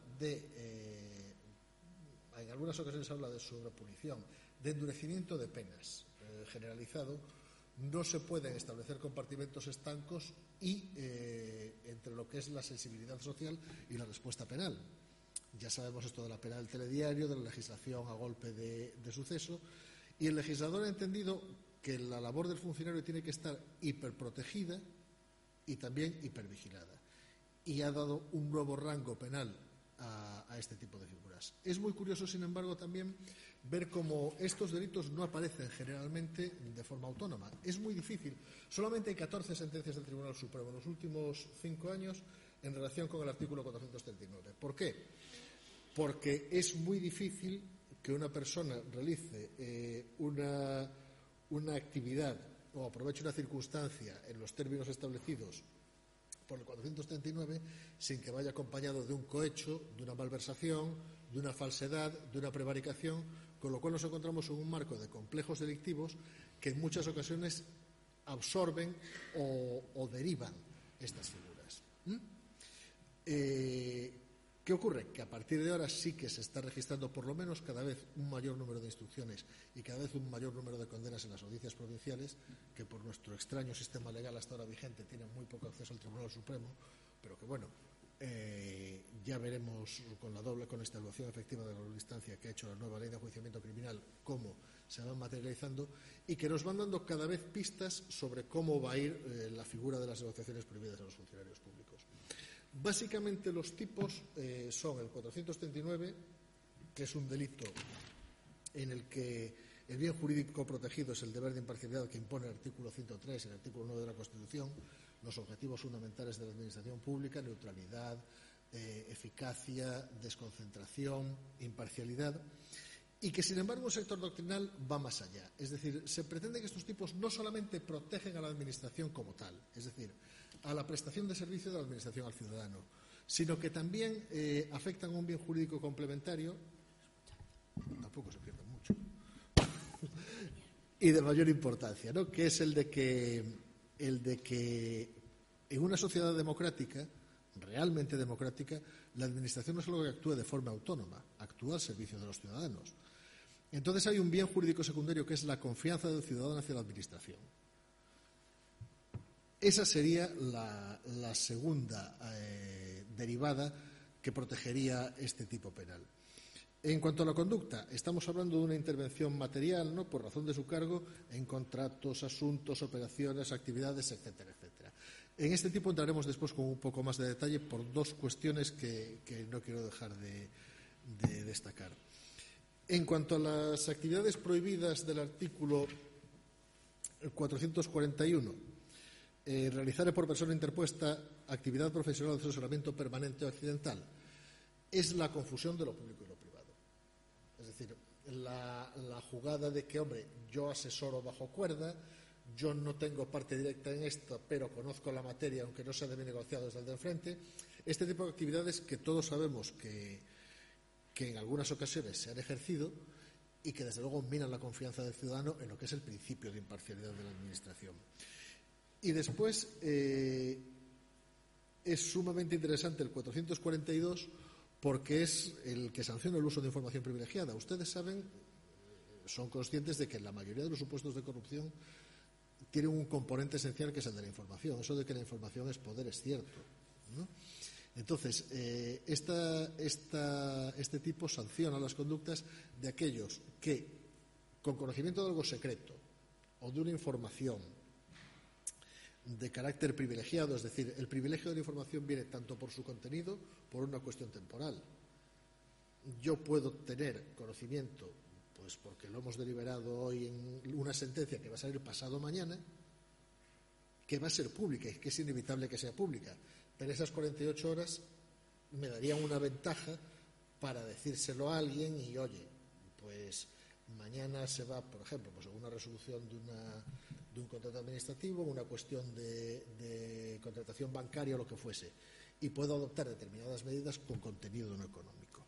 en algunas ocasiones habla de sobrepunición, de endurecimiento de penas generalizado, no se pueden establecer compartimentos estancos entre lo que es la sensibilidad social y la respuesta penal. Ya sabemos esto de la pena del telediario, de la legislación a golpe de suceso, y el legislador ha entendido que la labor del funcionario tiene que estar hiperprotegida y también hipervigilada, y ha dado un nuevo rango penal a este tipo de figuras. Es muy curioso, sin embargo, también ver cómo estos delitos no aparecen generalmente de forma autónoma. Es muy difícil. Solamente hay 14 sentencias del Tribunal Supremo en los últimos 5 años en relación con el artículo 439. ¿Por qué? Porque es muy difícil que una persona realice una actividad o aproveche una circunstancia en los términos establecidos por el 439 sin que vaya acompañado de un cohecho, de una malversación, de una falsedad, de una prevaricación, con lo cual nos encontramos en un marco de complejos delictivos que en muchas ocasiones absorben o derivan estas figuras. ¿Qué ocurre? Que a partir de ahora sí que se está registrando por lo menos cada vez un mayor número de instrucciones y cada vez un mayor número de condenas en las audiencias provinciales, que por nuestro extraño sistema legal hasta ahora vigente tienen muy poco acceso al Tribunal Supremo, pero que bueno, ya veremos con esta evaluación efectiva de la doble instancia que ha hecho la nueva ley de enjuiciamiento criminal cómo se van materializando y que nos van dando cada vez pistas sobre cómo va a ir la figura de las negociaciones prohibidas a los funcionarios públicos. Básicamente los tipos son el 439, que es un delito en el que el bien jurídico protegido es el deber de imparcialidad que impone el artículo 103 y el artículo 9 de la Constitución, los objetivos fundamentales de la administración pública, neutralidad, eficacia, desconcentración, imparcialidad, y que sin embargo el sector doctrinal va más allá. Es decir, se pretende que estos tipos no solamente protegen a la administración como tal, es decir, a la prestación de servicio de la administración al ciudadano, sino que también afectan a un bien jurídico complementario, tampoco se pierde mucho, y de mayor importancia, ¿no? Que es el de que en una sociedad democrática, realmente democrática, la administración no solo que actúe de forma autónoma, actúa al servicio de los ciudadanos. Entonces hay un bien jurídico secundario que es la confianza del ciudadano hacia la administración. Esa sería la segunda derivada que protegería este tipo penal. En cuanto a la conducta, estamos hablando de una intervención material, ¿no?, por razón de su cargo en contratos, asuntos, operaciones, actividades, etcétera, etcétera. En este tipo entraremos después con un poco más de detalle por dos cuestiones que no quiero dejar de destacar. En cuanto a las actividades prohibidas del artículo 441, realizar por persona interpuesta actividad profesional de asesoramiento permanente o accidental, es la confusión de lo público y lo privado. Es decir, la jugada de que, hombre, yo asesoro bajo cuerda, yo no tengo parte directa en esto, pero conozco la materia, aunque no sea de mi negociado desde el de enfrente. Este tipo de actividades que todos sabemos que en algunas ocasiones se han ejercido y que desde luego minan la confianza del ciudadano en lo que es el principio de imparcialidad de la administración. Y después es sumamente interesante el 442 porque es el que sanciona el uso de información privilegiada. Ustedes saben, son conscientes de que la mayoría de los supuestos de corrupción tienen un componente esencial que es el de la información. Eso de que la información es poder es cierto, ¿no? Entonces, este tipo sanciona las conductas de aquellos que, con conocimiento de algo secreto o de una información de carácter privilegiado, es decir, el privilegio de la información viene tanto por su contenido, por una cuestión temporal. Yo puedo tener conocimiento, pues porque lo hemos deliberado hoy en una sentencia que va a salir pasado mañana, que va a ser pública y que es inevitable que sea pública, pero esas 48 horas me darían una ventaja para decírselo a alguien y, oye, pues mañana se va, por ejemplo, pues una resolución de un contrato administrativo, una cuestión de contratación bancaria o lo que fuese, y puedo adoptar determinadas medidas con contenido no económico.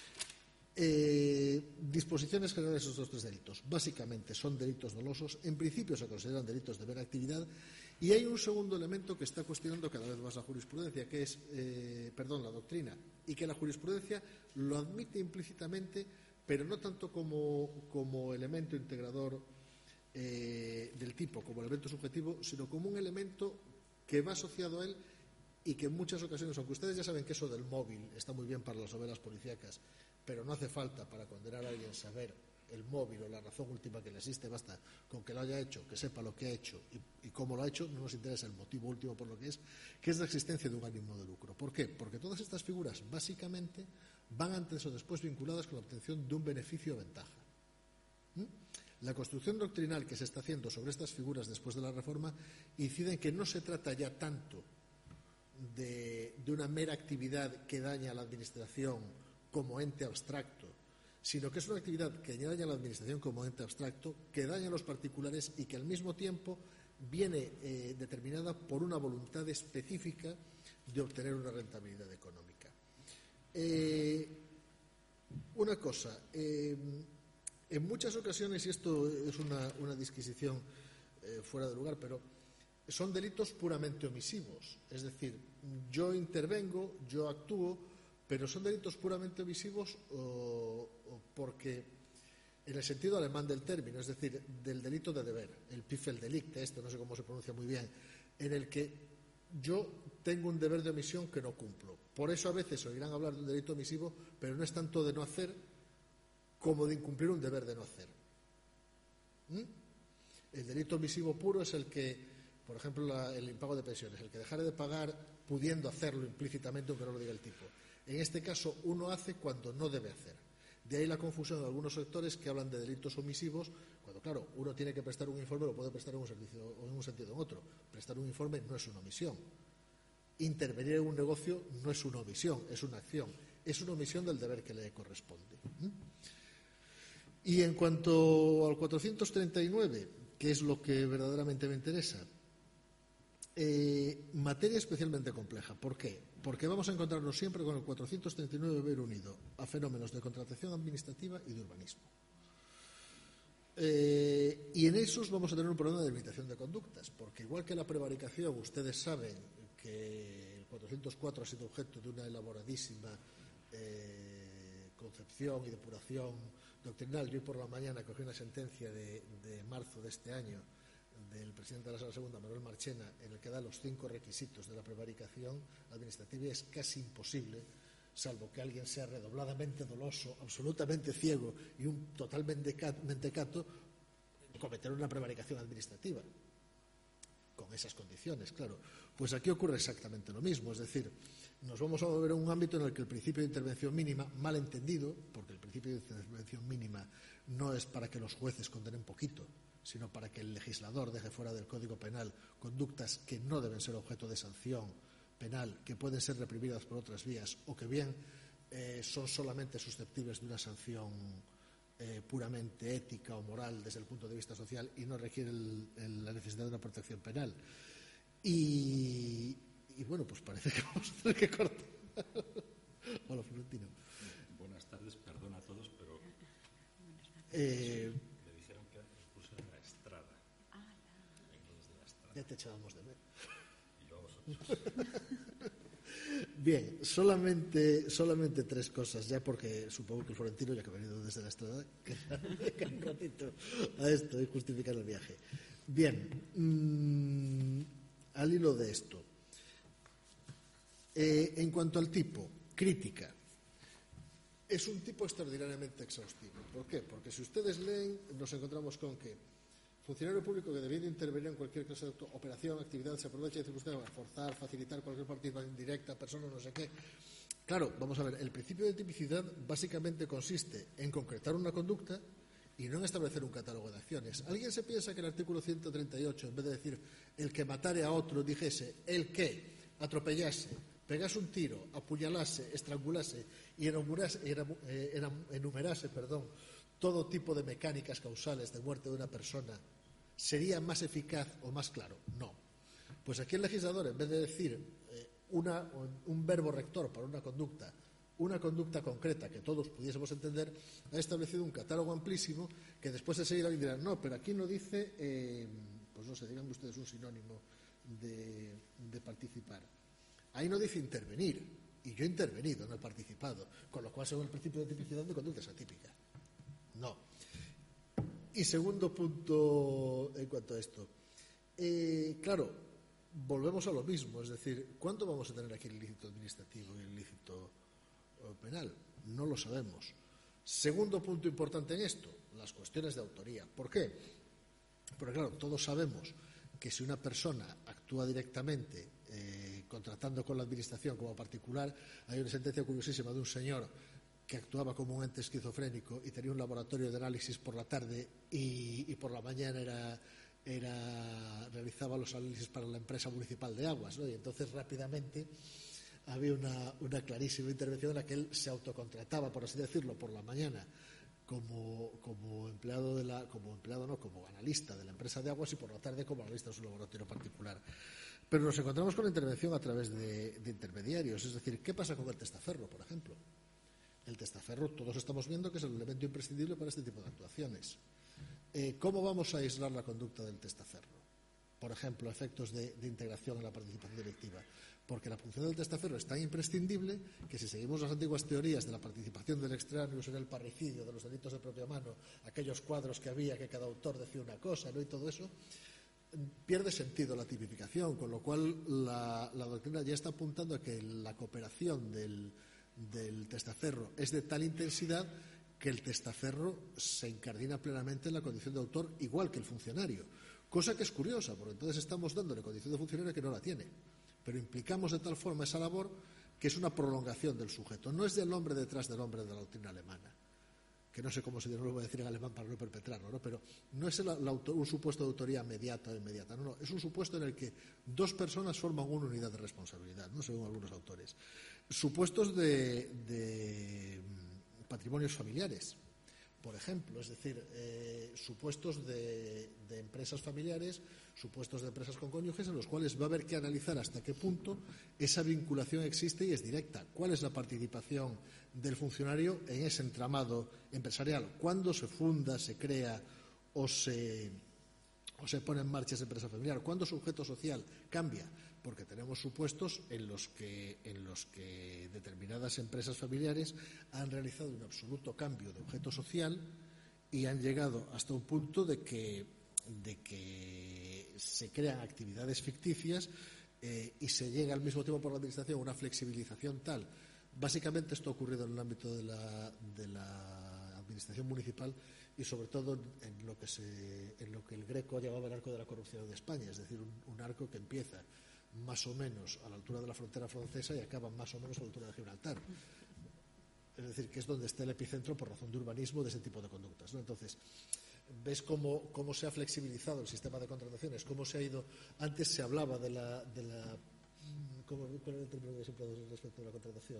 Disposiciones generales de estos tres delitos. Básicamente son delitos dolosos. En principio se consideran delitos de mera actividad. Y hay un segundo elemento que está cuestionando cada vez más la jurisprudencia, que es, la doctrina, y que la jurisprudencia lo admite implícitamente, pero no tanto como elemento integrador del tipo, como elemento subjetivo, sino como un elemento que va asociado a él y que en muchas ocasiones, aunque ustedes ya saben que eso del móvil está muy bien para las novelas policíacas, pero no hace falta para condenar a alguien saber el móvil o la razón última que le existe, basta con que lo haya hecho, que sepa lo que ha hecho y cómo lo ha hecho, no nos interesa el motivo último por lo que es la existencia de un ánimo de lucro. ¿Por qué? Porque todas estas figuras básicamente van antes o después vinculadas con la obtención de un beneficio o ventaja. La construcción doctrinal que se está haciendo sobre estas figuras después de la reforma incide en que no se trata ya tanto de una mera actividad que daña a la administración como ente abstracto, sino que es una actividad que daña a la administración como ente abstracto, que daña a los particulares y que al mismo tiempo viene determinada por una voluntad específica de obtener una rentabilidad económica. Una cosa, en muchas ocasiones, y esto es una disquisición fuera de lugar, pero son delitos puramente omisivos. Es decir, yo intervengo, yo actúo, pero son delitos puramente omisivos porque, en el sentido alemán del término, es decir, del delito de deber, el Pflichtdelikt, no sé cómo se pronuncia muy bien, en el que yo tengo un deber de omisión que no cumplo. Por eso a veces oirán hablar de un delito omisivo, pero no es tanto de no hacer como de incumplir un deber de no hacer. El delito omisivo puro es el que, por ejemplo, el impago de pensiones, el que dejare de pagar pudiendo hacerlo implícitamente aunque no lo diga el tipo. En este caso, uno hace cuando no debe hacer. De ahí la confusión de algunos sectores que hablan de delitos omisivos, cuando, claro, uno tiene que prestar un informe, lo puede prestar en un servicio o en un sentido o en otro. Prestar un informe no es una omisión. Intervenir en un negocio no es una omisión, es una acción. Es una omisión del deber que le corresponde. Y en cuanto al 439, que es lo que verdaderamente me interesa, materia especialmente compleja. ¿Por qué? Porque vamos a encontrarnos siempre con el 439 ver unido a fenómenos de contratación administrativa y de urbanismo. Y en esos vamos a tener un problema de limitación de conductas, porque igual que la prevaricación, ustedes saben que el 404 ha sido objeto de una elaboradísima concepción y depuración doctrinal. Yo hoy por la mañana cogí una sentencia de marzo de este año del presidente de la Sala Segunda, Manuel Marchena, en el que da los 5 requisitos de la prevaricación administrativa, y es casi imposible, salvo que alguien sea redobladamente doloso, absolutamente ciego y un total mentecato, cometer una prevaricación administrativa con esas condiciones, claro. Pues aquí ocurre exactamente lo mismo, es decir, nos vamos a mover en un ámbito en el que el principio de intervención mínima, mal entendido, porque el principio de intervención mínima no es para que los jueces condenen poquito, sino para que el legislador deje fuera del Código Penal conductas que no deben ser objeto de sanción penal, que pueden ser reprimidas por otras vías o que bien son solamente susceptibles de una sanción puramente ética o moral desde el punto de vista social y no requieren la necesidad de una protección penal. Y bueno, pues parece que vamos a tener que cortar. Hola, Florentino. Buenas tardes, perdón a todos, pero me dijeron que puse en la Estrada. Ya te echábamos de ver. Y yo a vosotros. Bien, solamente 3 cosas, ya porque supongo que el Florentino, ya que ha venido desde la Estrada, que un ratito a esto y justificar el viaje. Bien, al hilo de esto, en cuanto al tipo, crítica, es un tipo extraordinariamente exhaustivo. ¿Por qué? Porque si ustedes leen, nos encontramos con que funcionario público que debiendo intervenir en cualquier clase de operación, actividad, se aprovecha de circunstancias para forzar, facilitar cualquier participación indirecta, persona, no sé qué. Claro, vamos a ver, el principio de tipicidad básicamente consiste en concretar una conducta y no en establecer un catálogo de acciones. ¿Alguien se piensa que el artículo 138, en vez de decir el que matare a otro, dijese el que atropellase, pegase un tiro, apuñalase, estrangulase y enumerase todo tipo de mecánicas causales de muerte de una persona, sería más eficaz o más claro? No. Pues aquí el legislador, en vez de decir un verbo rector para una conducta concreta que todos pudiésemos entender, ha establecido un catálogo amplísimo que después se seguirá y dirán, no, pero aquí no dice, pues no sé, digan ustedes un sinónimo de participar. Ahí no dice intervenir, y yo he intervenido, no he participado, con lo cual según el principio de tipicidad de conducta es atípica. No. Y segundo punto en cuanto a esto. Claro, volvemos a lo mismo, es decir, ¿cuánto vamos a tener aquí el ilícito administrativo y el ilícito penal? No lo sabemos. Segundo punto importante en esto, las cuestiones de autoría. ¿Por qué? Porque claro, todos sabemos que si una persona actúa directamente contratando con la administración como particular, hay una sentencia curiosísima de un señor que actuaba como un ente esquizofrénico y tenía un laboratorio de análisis por la tarde y por la mañana realizaba los análisis para la empresa municipal de aguas, ¿no? Y entonces rápidamente había una clarísima intervención en la que él se autocontrataba, por así decirlo, por la mañana como analista de la empresa de aguas y por la tarde como analista de su laboratorio particular. Pero nos encontramos con la intervención a través de intermediarios, es decir, ¿qué pasa con el testaferro, por ejemplo? El testaferro todos estamos viendo que es el elemento imprescindible para este tipo de actuaciones. ¿Cómo vamos a aislar la conducta del testaferro? por ejemplo, efectos de integración en la participación directiva. Porque la función del testaferro es tan imprescindible que si seguimos las antiguas teorías de la participación del extraneus en el parricidio, de los delitos de propia mano, aquellos cuadros que había que cada autor decía una cosa, ¿no? Y todo eso, pierde sentido la tipificación, con lo cual la doctrina ya está apuntando a que la cooperación del testaferro es de tal intensidad que el testaferro se incardina plenamente en la condición de autor, igual que el funcionario. Cosa que es curiosa, porque entonces estamos dándole condición de funcionario que no la tiene. Pero implicamos de tal forma esa labor que es una prolongación del sujeto. No es del hombre detrás del hombre de la doctrina alemana, que no sé cómo se lo voy a decir en alemán para no perpetrarlo, ¿no? Pero no es un supuesto de autoría mediata o inmediata, no, es un supuesto en el que dos personas forman una unidad de responsabilidad, ¿no? Según algunos autores. Supuestos de patrimonios familiares, por ejemplo, es decir, supuestos de empresas familiares, supuestos de empresas con cónyuges, en los cuales va a haber que analizar hasta qué punto esa vinculación existe y es directa. ¿Cuál es la participación del funcionario en ese entramado empresarial? ¿Cuándo se funda, se crea o se pone en marcha esa empresa familiar? ¿Cuándo su objeto social cambia? Porque tenemos supuestos en los que determinadas empresas familiares han realizado un absoluto cambio de objeto social y han llegado hasta un punto de que se crean actividades ficticias y se llega al mismo tiempo por la administración a una flexibilización tal. Básicamente esto ha ocurrido en el ámbito de la administración municipal y sobre todo en lo que el Greco llamaba el arco de la corrupción de España, es decir, un arco que empieza más o menos a la altura de la frontera francesa y acaba más o menos a la altura de Gibraltar. Es decir, que es donde está el epicentro por razón de urbanismo de ese tipo de conductas, ¿no? Entonces, ves cómo se ha flexibilizado el sistema de contrataciones, cómo se ha ido. Antes se hablaba de la ¿cuál era el término que siempre respecto a la contratación?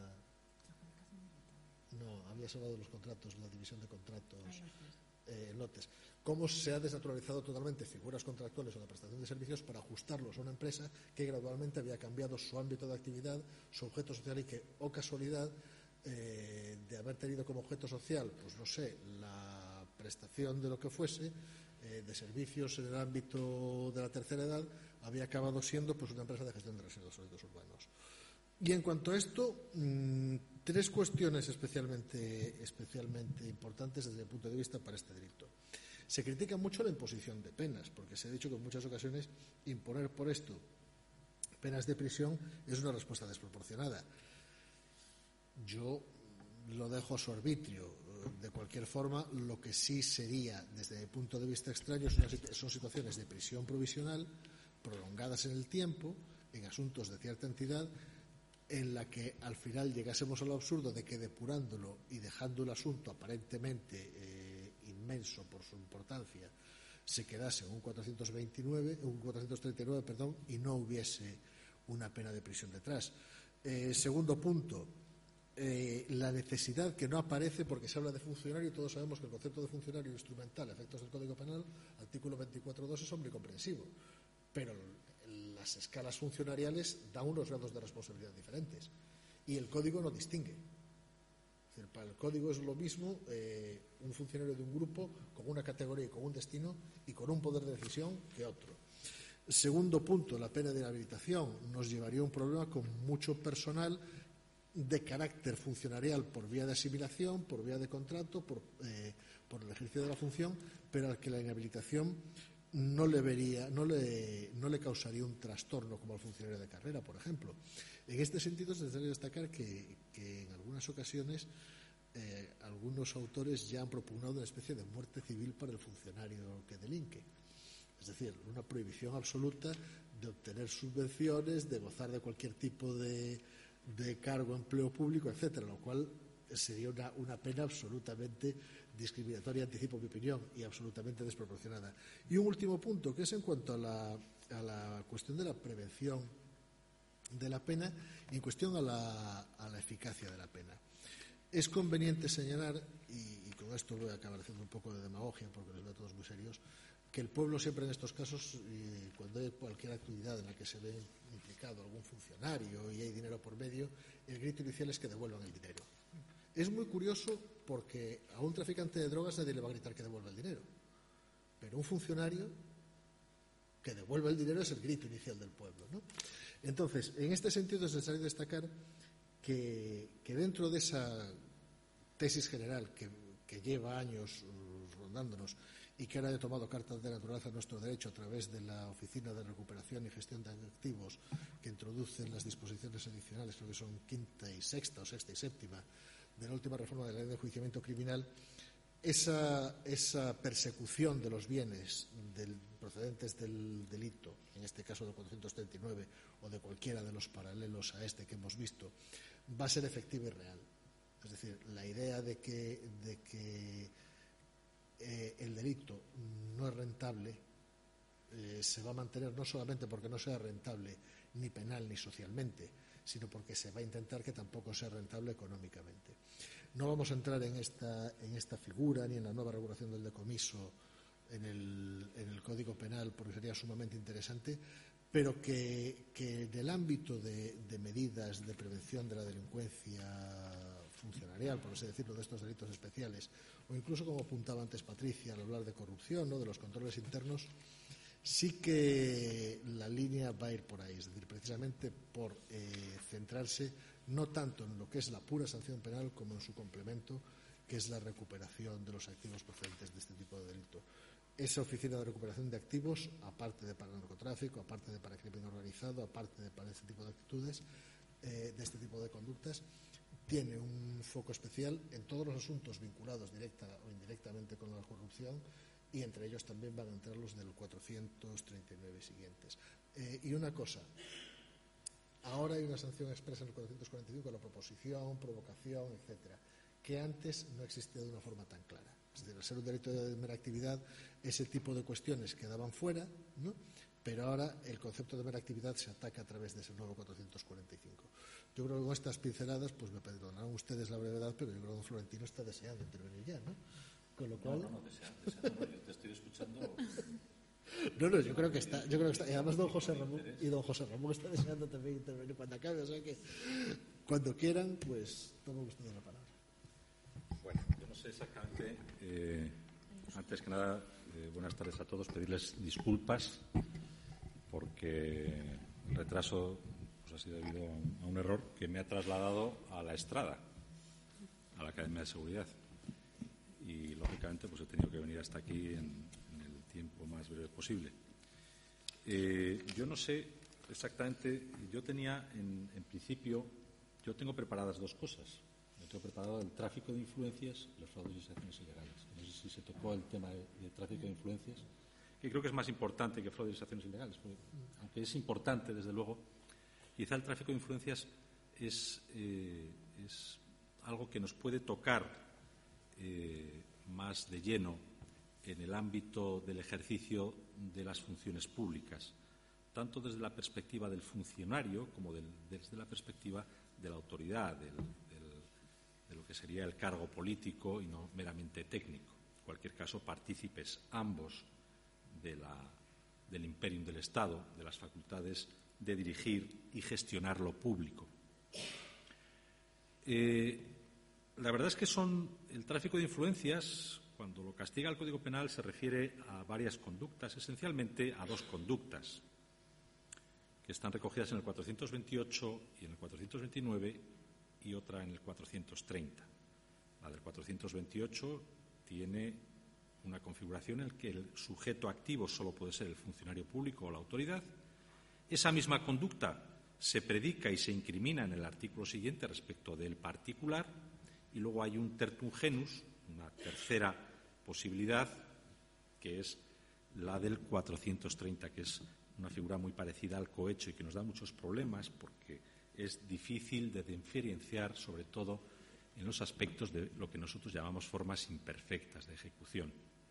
No, había hablado de los contratos, la división de contratos, lotes. Cómo se ha desnaturalizado totalmente figuras contractuales o la prestación de servicios para ajustarlos a una empresa que gradualmente había cambiado su ámbito de actividad, su objeto social y que, o casualidad, de haber tenido como objeto social, pues no sé, la prestación de lo que fuese, de servicios en el ámbito de la tercera edad, había acabado siendo pues una empresa de gestión de residuos sólidos urbanos. Y en cuanto a esto, tres cuestiones especialmente importantes desde el punto de vista para este delito. Se critica mucho la imposición de penas, porque se ha dicho que en muchas ocasiones imponer por esto penas de prisión es una respuesta desproporcionada. Yo lo dejo a su arbitrio. De cualquier forma, lo que sí sería, desde mi punto de vista extraño, son situaciones de prisión provisional prolongadas en el tiempo, en asuntos de cierta entidad, en la que al final llegásemos al absurdo de que depurándolo y dejando el asunto aparentemente inmenso por su importancia, se quedase en un 439, y no hubiese una pena de prisión detrás. Segundo punto, la necesidad que no aparece porque se habla de funcionario y todos sabemos que el concepto de funcionario instrumental a efectos del Código Penal, artículo 24.2, es omnicomprensivo, pero las escalas funcionariales dan unos grados de responsabilidad diferentes y el Código no distingue. Es decir, para el Código es lo mismo un funcionario de un grupo con una categoría y con un destino y con un poder de decisión que otro. Segundo punto, la pena de inhabilitación nos llevaría a un problema con mucho personal de carácter funcionarial por vía de asimilación, por vía de contrato, por el ejercicio de la función, pero al que la inhabilitación no le causaría un trastorno como al funcionario de carrera, por ejemplo. En este sentido es necesario destacar que en algunas ocasiones algunos autores ya han propugnado una especie de muerte civil para el funcionario que delinque. Es decir, una prohibición absoluta de obtener subvenciones, de gozar de cualquier tipo de cargo, empleo público, etcétera, lo cual sería una pena absolutamente discriminatoria, anticipo mi opinión, y absolutamente desproporcionada. Y un último punto, que es en cuanto a la cuestión de la prevención de la pena y en cuestión a la eficacia de la pena. Es conveniente señalar, y con esto voy a acabar haciendo un poco de demagogia porque los veo todos muy serios, que el pueblo siempre en estos casos, cuando hay cualquier actividad en la que se ve implicado algún funcionario y hay dinero por medio, el grito inicial es que devuelvan el dinero. Es muy curioso porque a un traficante de drogas nadie le va a gritar que devuelva el dinero, pero un funcionario que devuelva el dinero es el grito inicial del pueblo, ¿no? Entonces, en este sentido es necesario destacar que dentro de esa tesis general que lleva años rondándonos y que ahora ha tomado cartas de naturaleza a nuestro derecho a través de la Oficina de Recuperación y Gestión de Activos, que introducen las disposiciones adicionales, creo que son quinta y sexta o sexta y séptima de la última reforma de la Ley de Enjuiciamiento Criminal, esa persecución de los bienes procedentes del delito, en este caso del 439 o de cualquiera de los paralelos a este que hemos visto, va a ser efectiva y real. Es decir, la idea de que el delito no es rentable se va a mantener no solamente porque no sea rentable ni penal ni socialmente, sino porque se va a intentar que tampoco sea rentable económicamente. No vamos a entrar en esta figura ni en la nueva regulación del decomiso en el Código Penal porque sería sumamente interesante, pero que en el ámbito de medidas de prevención de la delincuencia funcionarial, por así decirlo, de estos delitos especiales, o incluso, como apuntaba antes Patricia, al hablar de corrupción, ¿no?, de los controles internos, sí que la línea va a ir por ahí, es decir, precisamente por centrarse no tanto en lo que es la pura sanción penal como en su complemento, que es la recuperación de los activos procedentes de este tipo de delito. Esa oficina de recuperación de activos, aparte de para el narcotráfico, aparte de para el crimen organizado, aparte de para este tipo de actitudes, de este tipo de conductas, tiene un foco especial en todos los asuntos vinculados directa o indirectamente con la corrupción, y entre ellos también van a entrar los del 439 siguientes. Y una cosa, ahora hay una sanción expresa en el 445, la proposición, provocación, etcétera, que antes no existía de una forma tan clara. Es decir, al ser un delito de mera actividad, ese tipo de cuestiones quedaban fuera, ¿no?, pero ahora el concepto de mera actividad se ataca a través de ese nuevo 445. Yo creo que con estas pinceladas, pues me perdonarán ustedes la brevedad, pero yo creo que don Florentino está deseando intervenir ya, ¿no? Con lo cual... No, deseando, yo te estoy escuchando. No, yo creo que está. Y además don José Ramón está deseando también intervenir cuando acabe, o sea que cuando quieran, pues tomen ustedes la palabra. Bueno, yo no sé exactamente, antes que nada, buenas tardes a todos, pedirles disculpas porque el retraso pues, ha sido debido a un error que me ha trasladado a la Estrada, a la Academia de Seguridad. Y, lógicamente, pues he tenido que venir hasta aquí en el tiempo más breve posible. Yo no sé exactamente, yo tenía, en principio, yo tengo preparadas dos cosas. Yo tengo preparado el tráfico de influencias y los fraudes y sanciones ilegales. No sé si se tocó el tema de tráfico de influencias, que creo que es más importante que fraudes y sanciones ilegales, porque, aunque es importante, desde luego, quizá el tráfico de influencias es algo que nos puede tocar más de lleno en el ámbito del ejercicio de las funciones públicas, tanto desde la perspectiva del funcionario como desde la perspectiva de la autoridad, de lo que sería el cargo político y no meramente técnico. En cualquier caso, partícipes ambos del imperium del Estado, de las facultades de dirigir y gestionar lo público. La verdad es que el tráfico de influencias, cuando lo castiga el Código Penal, se refiere a varias conductas, esencialmente a dos conductas, que están recogidas en el 428 y en el 429 y otra en el 430. La del 428 tiene una configuración en la que el sujeto activo solo puede ser el funcionario público o la autoridad. Esa misma conducta se predica y se incrimina en el artículo siguiente respecto del particular, y luego hay un tertum genus, una tercera posibilidad, que es la del 430, que es una figura muy parecida al cohecho y que nos da muchos problemas porque es difícil de diferenciar, sobre todo en los aspectos de lo que nosotros llamamos formas imperfectas de ejecución.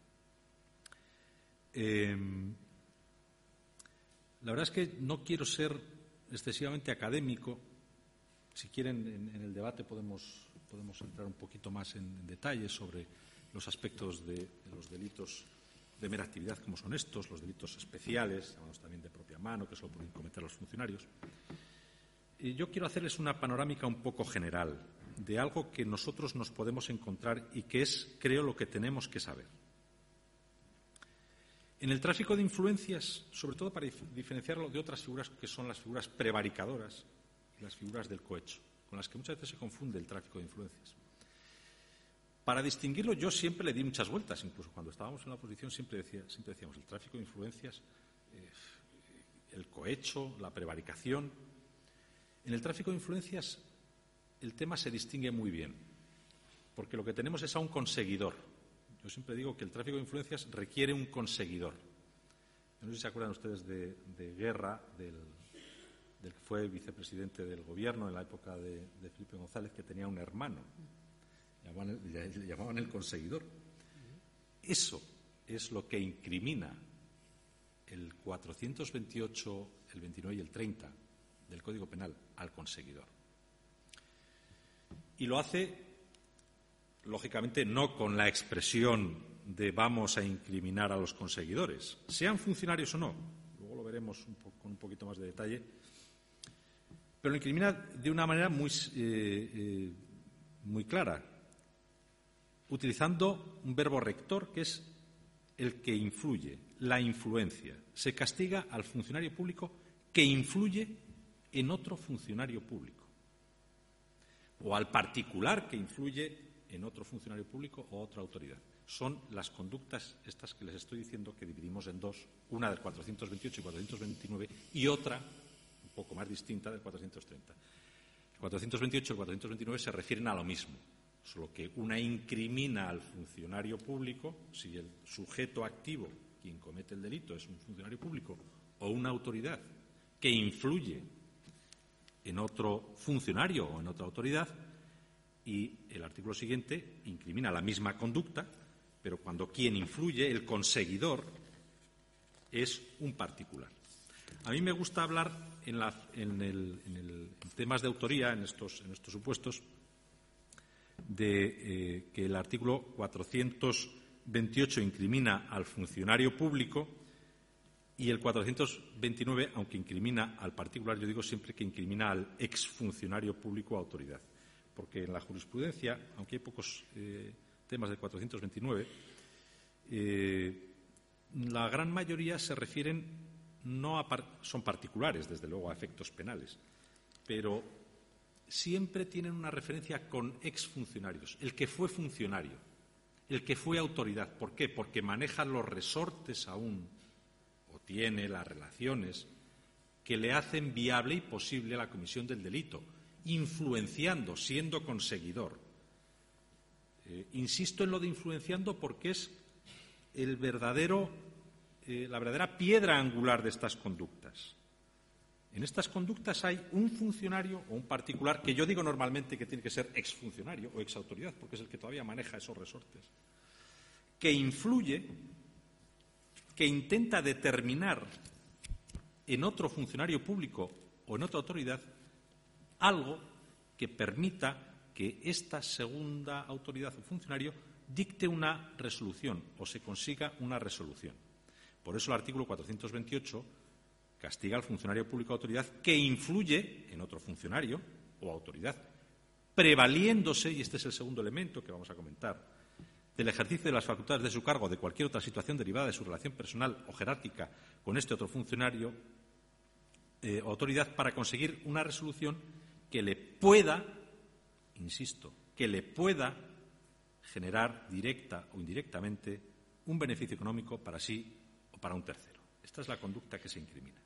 La verdad es que no quiero ser excesivamente académico. Si quieren, en el debate podemos entrar un poquito más en detalle sobre los aspectos de los delitos de mera actividad, como son estos, los delitos especiales, llamados también de propia mano, que solo pueden cometer los funcionarios. Yo quiero hacerles una panorámica un poco general de algo que nosotros nos podemos encontrar y que es, creo, lo que tenemos que saber. En el tráfico de influencias, sobre todo para diferenciarlo de otras figuras que son las figuras prevaricadoras y las figuras del cohecho, con las que muchas veces se confunde el tráfico de influencias. Para distinguirlo yo siempre le di muchas vueltas, incluso cuando estábamos en la oposición siempre decíamos el tráfico de influencias, el cohecho, la prevaricación. En el tráfico de influencias el tema se distingue muy bien, porque lo que tenemos es a un conseguidor. Yo siempre digo que el tráfico de influencias requiere un conseguidor. No sé si se acuerdan ustedes de Guerra, del que fue vicepresidente del Gobierno en la época de Felipe González, que tenía un hermano. Le llamaban el conseguidor. Eso es lo que incrimina el 428, el 29 y el 30 del Código Penal al conseguidor. Y lo hace, lógicamente, no con la expresión de vamos a incriminar a los conseguidores, sean funcionarios o no. Luego lo veremos con un poquito más de detalle. Pero lo incrimina de una manera muy clara, utilizando un verbo rector que es el que influye, la influencia. Se castiga al funcionario público que influye en otro funcionario público, o al particular que influye en otro funcionario público o otra autoridad. Son las conductas estas que les estoy diciendo que dividimos en dos, una del 428 y 429 y otra, un poco más distinta, del 430. El 428 y el 429 se refieren a lo mismo, solo que una incrimina al funcionario público si el sujeto activo, quien comete el delito, es un funcionario público o una autoridad que influye en otro funcionario o en otra autoridad, y el artículo siguiente incrimina la misma conducta, pero cuando quien influye, el conseguidor, es un particular. A mí me gusta hablar en temas de autoría, en estos supuestos, de que el artículo 428 incrimina al funcionario público y el 429, aunque incrimina al particular, yo digo siempre que incrimina al exfuncionario público o autoridad. Porque en la jurisprudencia, aunque hay pocos temas del 429, la gran mayoría se refieren son particulares, desde luego, a efectos penales, pero siempre tienen una referencia con exfuncionarios, el que fue funcionario, el que fue autoridad. ¿Por qué? Porque maneja los resortes aún, o tiene las relaciones que le hacen viable y posible la comisión del delito, influenciando, siendo conseguidor. Insisto en lo de influenciando porque es la verdadera piedra angular de estas conductas. En estas conductas hay un funcionario o un particular, que yo digo normalmente que tiene que ser exfuncionario o exautoridad, porque es el que todavía maneja esos resortes, que influye, que intenta determinar en otro funcionario público o en otra autoridad algo que permita que esta segunda autoridad o funcionario dicte una resolución o se consiga una resolución. Por eso el artículo 428 castiga al funcionario público o autoridad que influye en otro funcionario o autoridad, prevaliéndose, y este es el segundo elemento que vamos a comentar, del ejercicio de las facultades de su cargo o de cualquier otra situación derivada de su relación personal o jerárquica con este otro funcionario o autoridad para conseguir una resolución que le pueda, insisto, que le pueda generar directa o indirectamente un beneficio económico para sí o para un tercero. Esta es la conducta que se incrimina.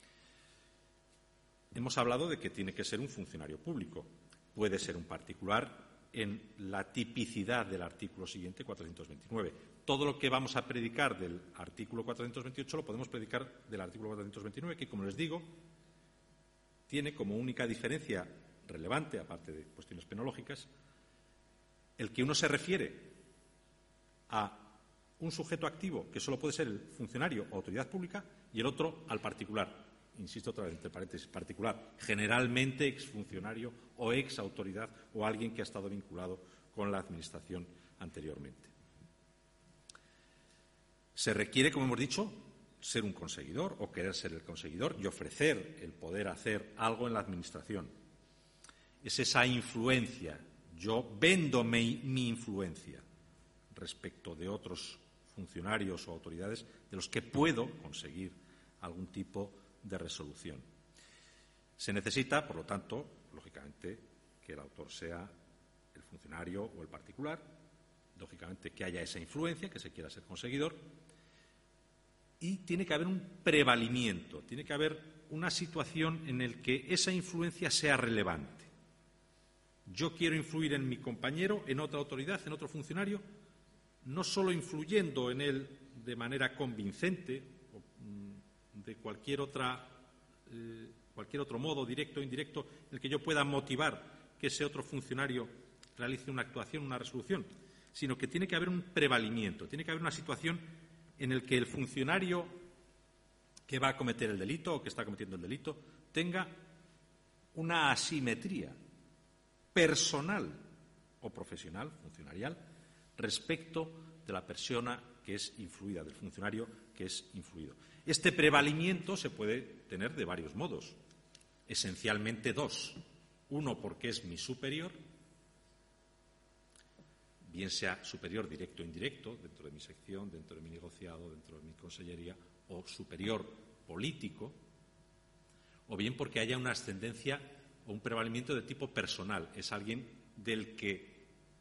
Hemos hablado de que tiene que ser un funcionario público. Puede ser un particular en la tipicidad del artículo siguiente, 429. Todo lo que vamos a predicar del artículo 428 lo podemos predicar del artículo 429, que, como les digo, tiene como única diferencia relevante, aparte de cuestiones penológicas, el que uno se refiere a un sujeto activo, que solo puede ser el funcionario o autoridad pública, y el otro al particular. Insisto otra vez, entre paréntesis, particular, generalmente exfuncionario o exautoridad o alguien que ha estado vinculado con la Administración anteriormente. Se requiere, como hemos dicho, ser un conseguidor o querer ser el conseguidor y ofrecer el poder hacer algo en la Administración. Es esa influencia. Yo vendo mi influencia respecto de otros funcionarios o autoridades de los que puedo conseguir algún tipo de resolución. Se necesita, por lo tanto, lógicamente, que el autor sea el funcionario o el particular, lógicamente que haya esa influencia, que se quiera ser conseguidor, y tiene que haber un prevalimiento, tiene que haber una situación en la que esa influencia sea relevante. Yo quiero influir en mi compañero, en otra autoridad, en otro funcionario, no solo influyendo en él de manera convincente o de cualquier otro modo, directo o indirecto, en el que yo pueda motivar que ese otro funcionario realice una actuación, una resolución, sino que tiene que haber un prevalimiento, tiene que haber una situación en la que el funcionario que va a cometer el delito o que está cometiendo el delito tenga una asimetría personal o profesional, funcionarial, respecto de la persona que es influida, del funcionario que es influido. Este prevalimiento se puede tener de varios modos, esencialmente dos. Uno, porque es mi superior, bien sea superior directo o indirecto, dentro de mi sección, dentro de mi negociado, dentro de mi consellería, o superior político, o bien porque haya una ascendencia o un prevalimiento de tipo personal. Es alguien del que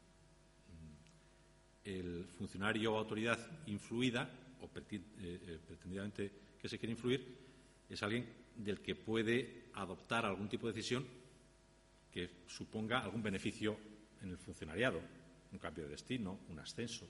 el funcionario o autoridad influida, o pretendidamente que se quiere influir, es alguien del que puede adoptar algún tipo de decisión que suponga algún beneficio en el funcionariado, un cambio de destino, un ascenso.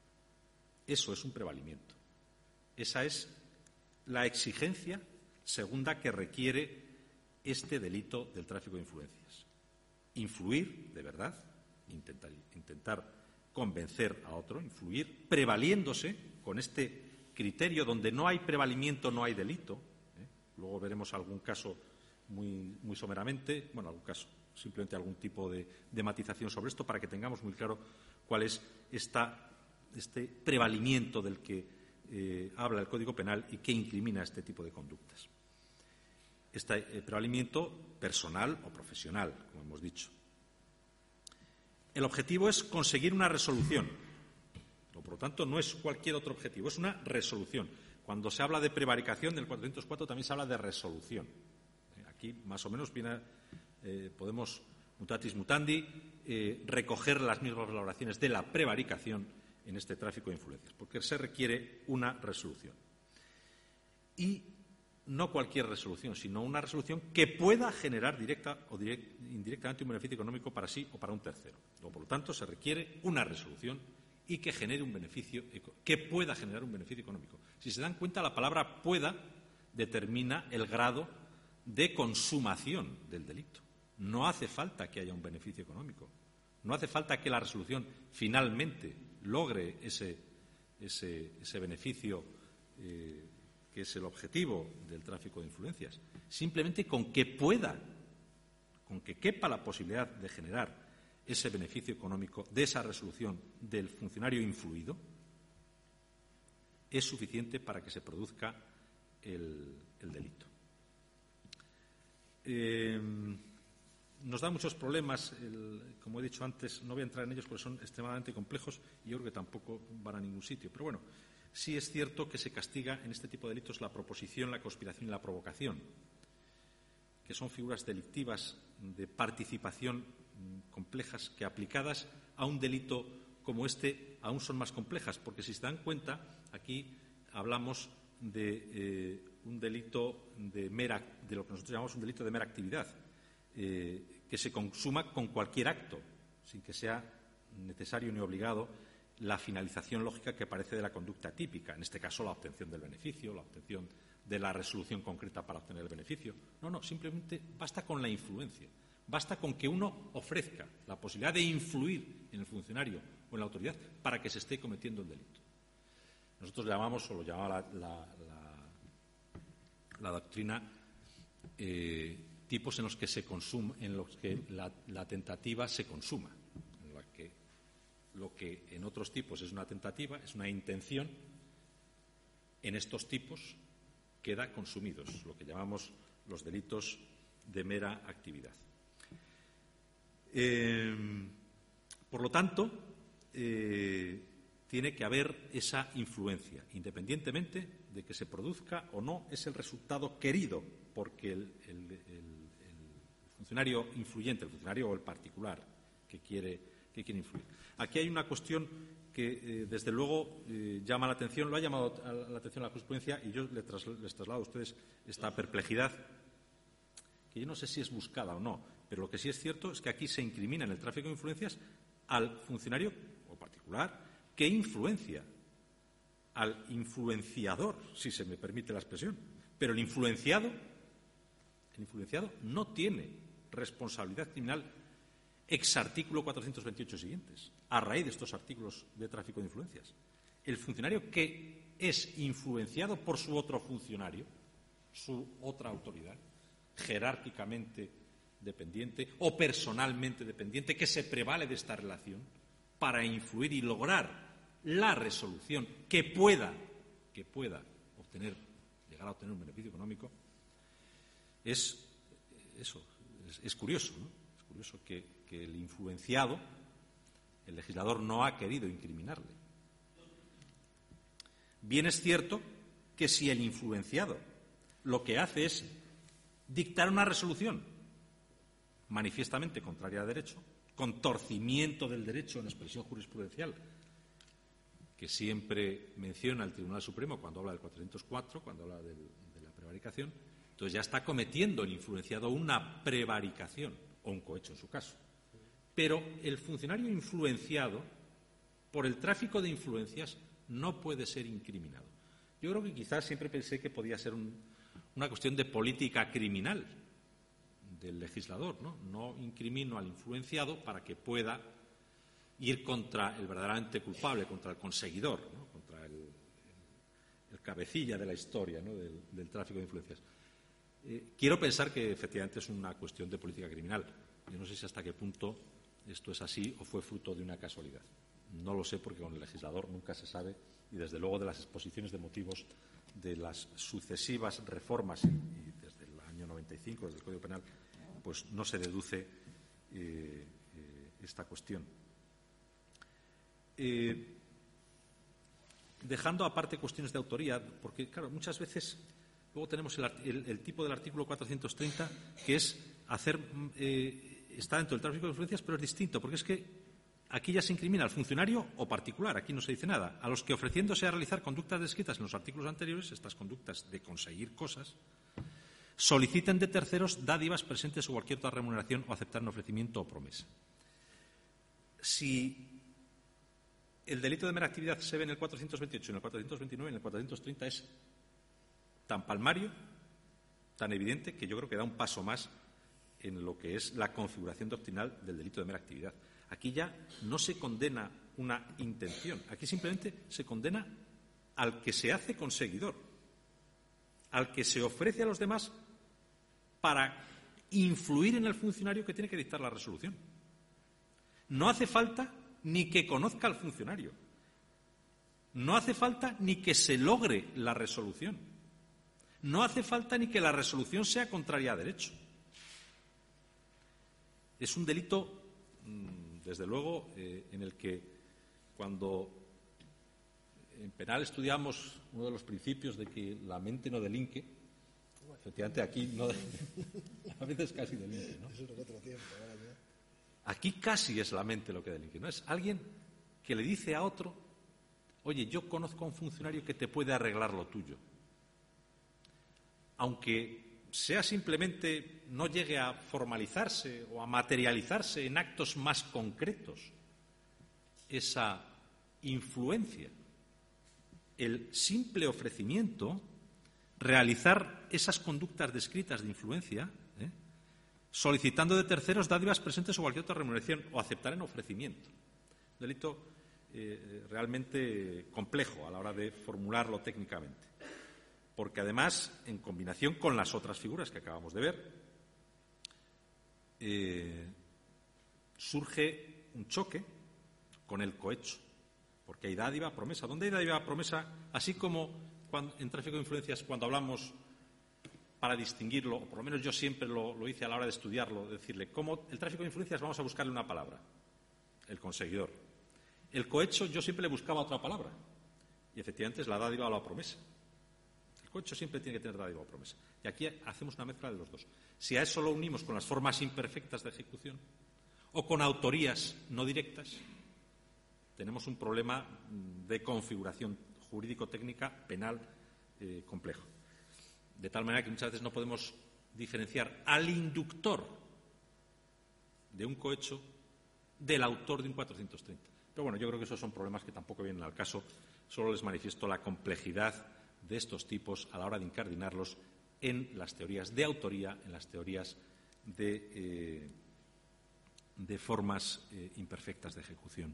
Eso es un prevalimiento. Esa es la exigencia segunda que requiere este delito del tráfico de influencias. Influir, de verdad, intentar convencer a otro, influir, prevaliéndose con este criterio donde no hay prevalimiento, no hay delito. Luego veremos algún caso muy someramente, algún caso, simplemente algún tipo de matización sobre esto para que tengamos muy claro cuál es este prevalimiento del que habla el Código Penal y que incrimina este tipo de conductas. Este prevalimiento personal o profesional, como hemos dicho. El objetivo es conseguir una resolución. Por lo tanto, no es cualquier otro objetivo, es una resolución. Cuando se habla de prevaricación del 404 también se habla de resolución. Aquí, más o menos, podemos, mutatis mutandi, recoger las mismas valoraciones de la prevaricación en este tráfico de influencias, porque se requiere una resolución. Y no cualquier resolución, sino una resolución que pueda generar directa o indirectamente un beneficio económico para sí o para un tercero. Por lo tanto, se requiere una resolución y que genere un beneficio, que pueda generar un beneficio económico. Si se dan cuenta, la palabra pueda determina el grado de consumación del delito. No hace falta que haya un beneficio económico. No hace falta que la resolución finalmente logre ese beneficio que es el objetivo del tráfico de influencias. Simplemente con que quepa la posibilidad de generar ese beneficio económico de esa resolución del funcionario influido, es suficiente para que se produzca el delito. Nos da muchos problemas, como he dicho antes, no voy a entrar en ellos porque son extremadamente complejos y yo creo que tampoco van a ningún sitio. Pero bueno, sí es cierto que se castiga en este tipo de delitos la proposición, la conspiración y la provocación, que son figuras delictivas de participación complejas que aplicadas a un delito como este aún son más complejas, porque si se dan cuenta, aquí hablamos de un delito de lo que nosotros llamamos un delito de mera actividad, que se consuma con cualquier acto, sin que sea necesario ni obligado la finalización lógica que aparece de la conducta típica, en este caso la obtención del beneficio, la obtención de la resolución concreta para obtener el beneficio. No, simplemente basta con la influencia, basta con que uno ofrezca la posibilidad de influir en el funcionario o en la autoridad para que se esté cometiendo el delito. Nosotros llamamos, o lo llamaba la doctrina, tipos en los que la tentativa se consuma, en la que lo que en otros tipos es una tentativa, es una intención, en estos tipos queda consumidos, lo que llamamos los delitos de mera actividad. Por lo tanto, tiene que haber esa influencia, independientemente de que se produzca o no es el resultado querido, porque el funcionario influyente, el funcionario o el particular que quiere influir. Aquí hay una cuestión que, desde luego, llama la atención, lo ha llamado la atención la jurisprudencia, y yo les traslado a ustedes esta perplejidad, que yo no sé si es buscada o no, pero lo que sí es cierto es que aquí se incrimina en el tráfico de influencias al funcionario o particular que influencia, al influenciador, si se me permite la expresión. Pero el influenciado no tiene responsabilidad criminal ex artículo 428 siguientes, a raíz de estos artículos de tráfico de influencias. El funcionario que es influenciado por su otro funcionario, su otra autoridad, jerárquicamente dependiente o personalmente dependiente, que se prevale de esta relación para influir y lograr la resolución que pueda llegar a obtener un beneficio económico, es curioso, ¿no? Es curioso que el influenciado, el legislador no ha querido incriminarle. Bien es cierto que si el influenciado lo que hace es dictar una resolución manifiestamente contraria al derecho, con torcimiento del derecho en expresión jurisprudencial, que siempre menciona el Tribunal Supremo cuando habla del 404, cuando habla de la prevaricación, entonces ya está cometiendo el influenciado una prevaricación o un cohecho en su caso. Pero el funcionario influenciado por el tráfico de influencias no puede ser incriminado. Yo creo que quizás siempre pensé que podía ser una cuestión de política criminal del legislador, ¿no? No incrimino al influenciado para que pueda ir contra el verdaderamente culpable, contra el conseguidor, ¿no? Contra el cabecilla de la historia, ¿no? del tráfico de influencias. Quiero pensar que efectivamente es una cuestión de política criminal. Yo no sé si hasta qué punto esto es así o fue fruto de una casualidad. No lo sé porque con el legislador nunca se sabe, y desde luego de las exposiciones de motivos de las sucesivas reformas y desde el año 95, desde el Código Penal, pues no se deduce esta cuestión. Dejando aparte cuestiones de autoría, porque claro, muchas veces luego tenemos el tipo del artículo 430 que es está dentro del tráfico de influencias, pero es distinto, porque es que aquí ya se incrimina al funcionario o particular, aquí no se dice nada, a los que ofreciéndose a realizar conductas descritas en los artículos anteriores, estas conductas de conseguir cosas, soliciten de terceros dádivas, presentes o cualquier otra remuneración o aceptar un ofrecimiento o promesa. Si el delito de mera actividad se ve en el 428, en el 429, en el 430 es tan palmario, tan evidente, que yo creo que da un paso más en lo que es la configuración doctrinal del delito de mera actividad. Aquí ya no se condena una intención, aquí simplemente se condena al que se hace conseguidor, al que se ofrece a los demás para influir en el funcionario que tiene que dictar la resolución. No hace falta ni que conozca al funcionario, no hace falta ni que se logre la resolución, no hace falta ni que la resolución sea contraria a derecho. Es un delito, desde luego, en el que cuando en penal estudiamos uno de los principios de que la mente no delinque, efectivamente aquí no, a veces casi delinque, ¿no? Aquí casi es la mente lo que delinque, ¿no? Es alguien que le dice a otro: oye, yo conozco a un funcionario que te puede arreglar lo tuyo. Aunque sea simplemente, no llegue a formalizarse o a materializarse en actos más concretos esa influencia, el simple ofrecimiento, realizar esas conductas descritas de influencia, solicitando de terceros dádivas, presentes o cualquier otra remuneración, o aceptar en ofrecimiento. Un delito realmente complejo a la hora de formularlo técnicamente, porque además, en combinación con las otras figuras que acabamos de ver, surge un choque con el cohecho, porque hay dádiva, promesa. ¿Dónde hay dádiva, promesa? Así como en tráfico de influencias, cuando hablamos, para distinguirlo, o por lo menos yo siempre lo hice a la hora de estudiarlo, decirle, como el tráfico de influencias vamos a buscarle una palabra, el conseguidor. El cohecho, yo siempre le buscaba otra palabra, y efectivamente es la dádiva o la promesa. El cohecho siempre tiene que tener dádiva o promesa. Y aquí hacemos una mezcla de los dos. Si a eso lo unimos con las formas imperfectas de ejecución o con autorías no directas, tenemos un problema de configuración jurídico-técnica penal complejo. De tal manera que muchas veces no podemos diferenciar al inductor de un cohecho del autor de un 430. Pero bueno, yo creo que esos son problemas que tampoco vienen al caso. Solo les manifiesto la complejidad de estos tipos a la hora de incardinarlos en las teorías de autoría, en las teorías de formas imperfectas de ejecución.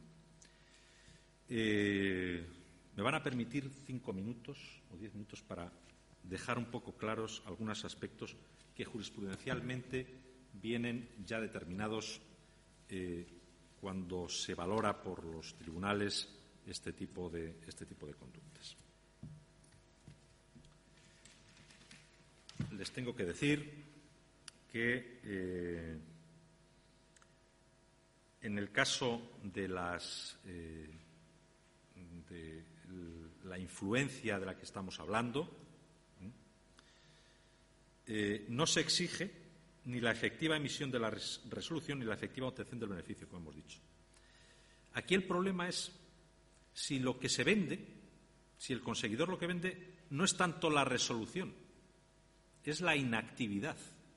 Me van a permitir 5 minutos o 10 minutos para dejar un poco claros algunos aspectos que jurisprudencialmente vienen ya determinados cuando se valora por los tribunales este tipo de conductas. Les tengo que decir que en el caso de la influencia de la que estamos hablando, no se exige ni la efectiva emisión de la resolución ni la efectiva obtención del beneficio, como hemos dicho. Aquí el problema es si lo que se vende, si el conseguidor lo que vende no es tanto la resolución, es la inactividad.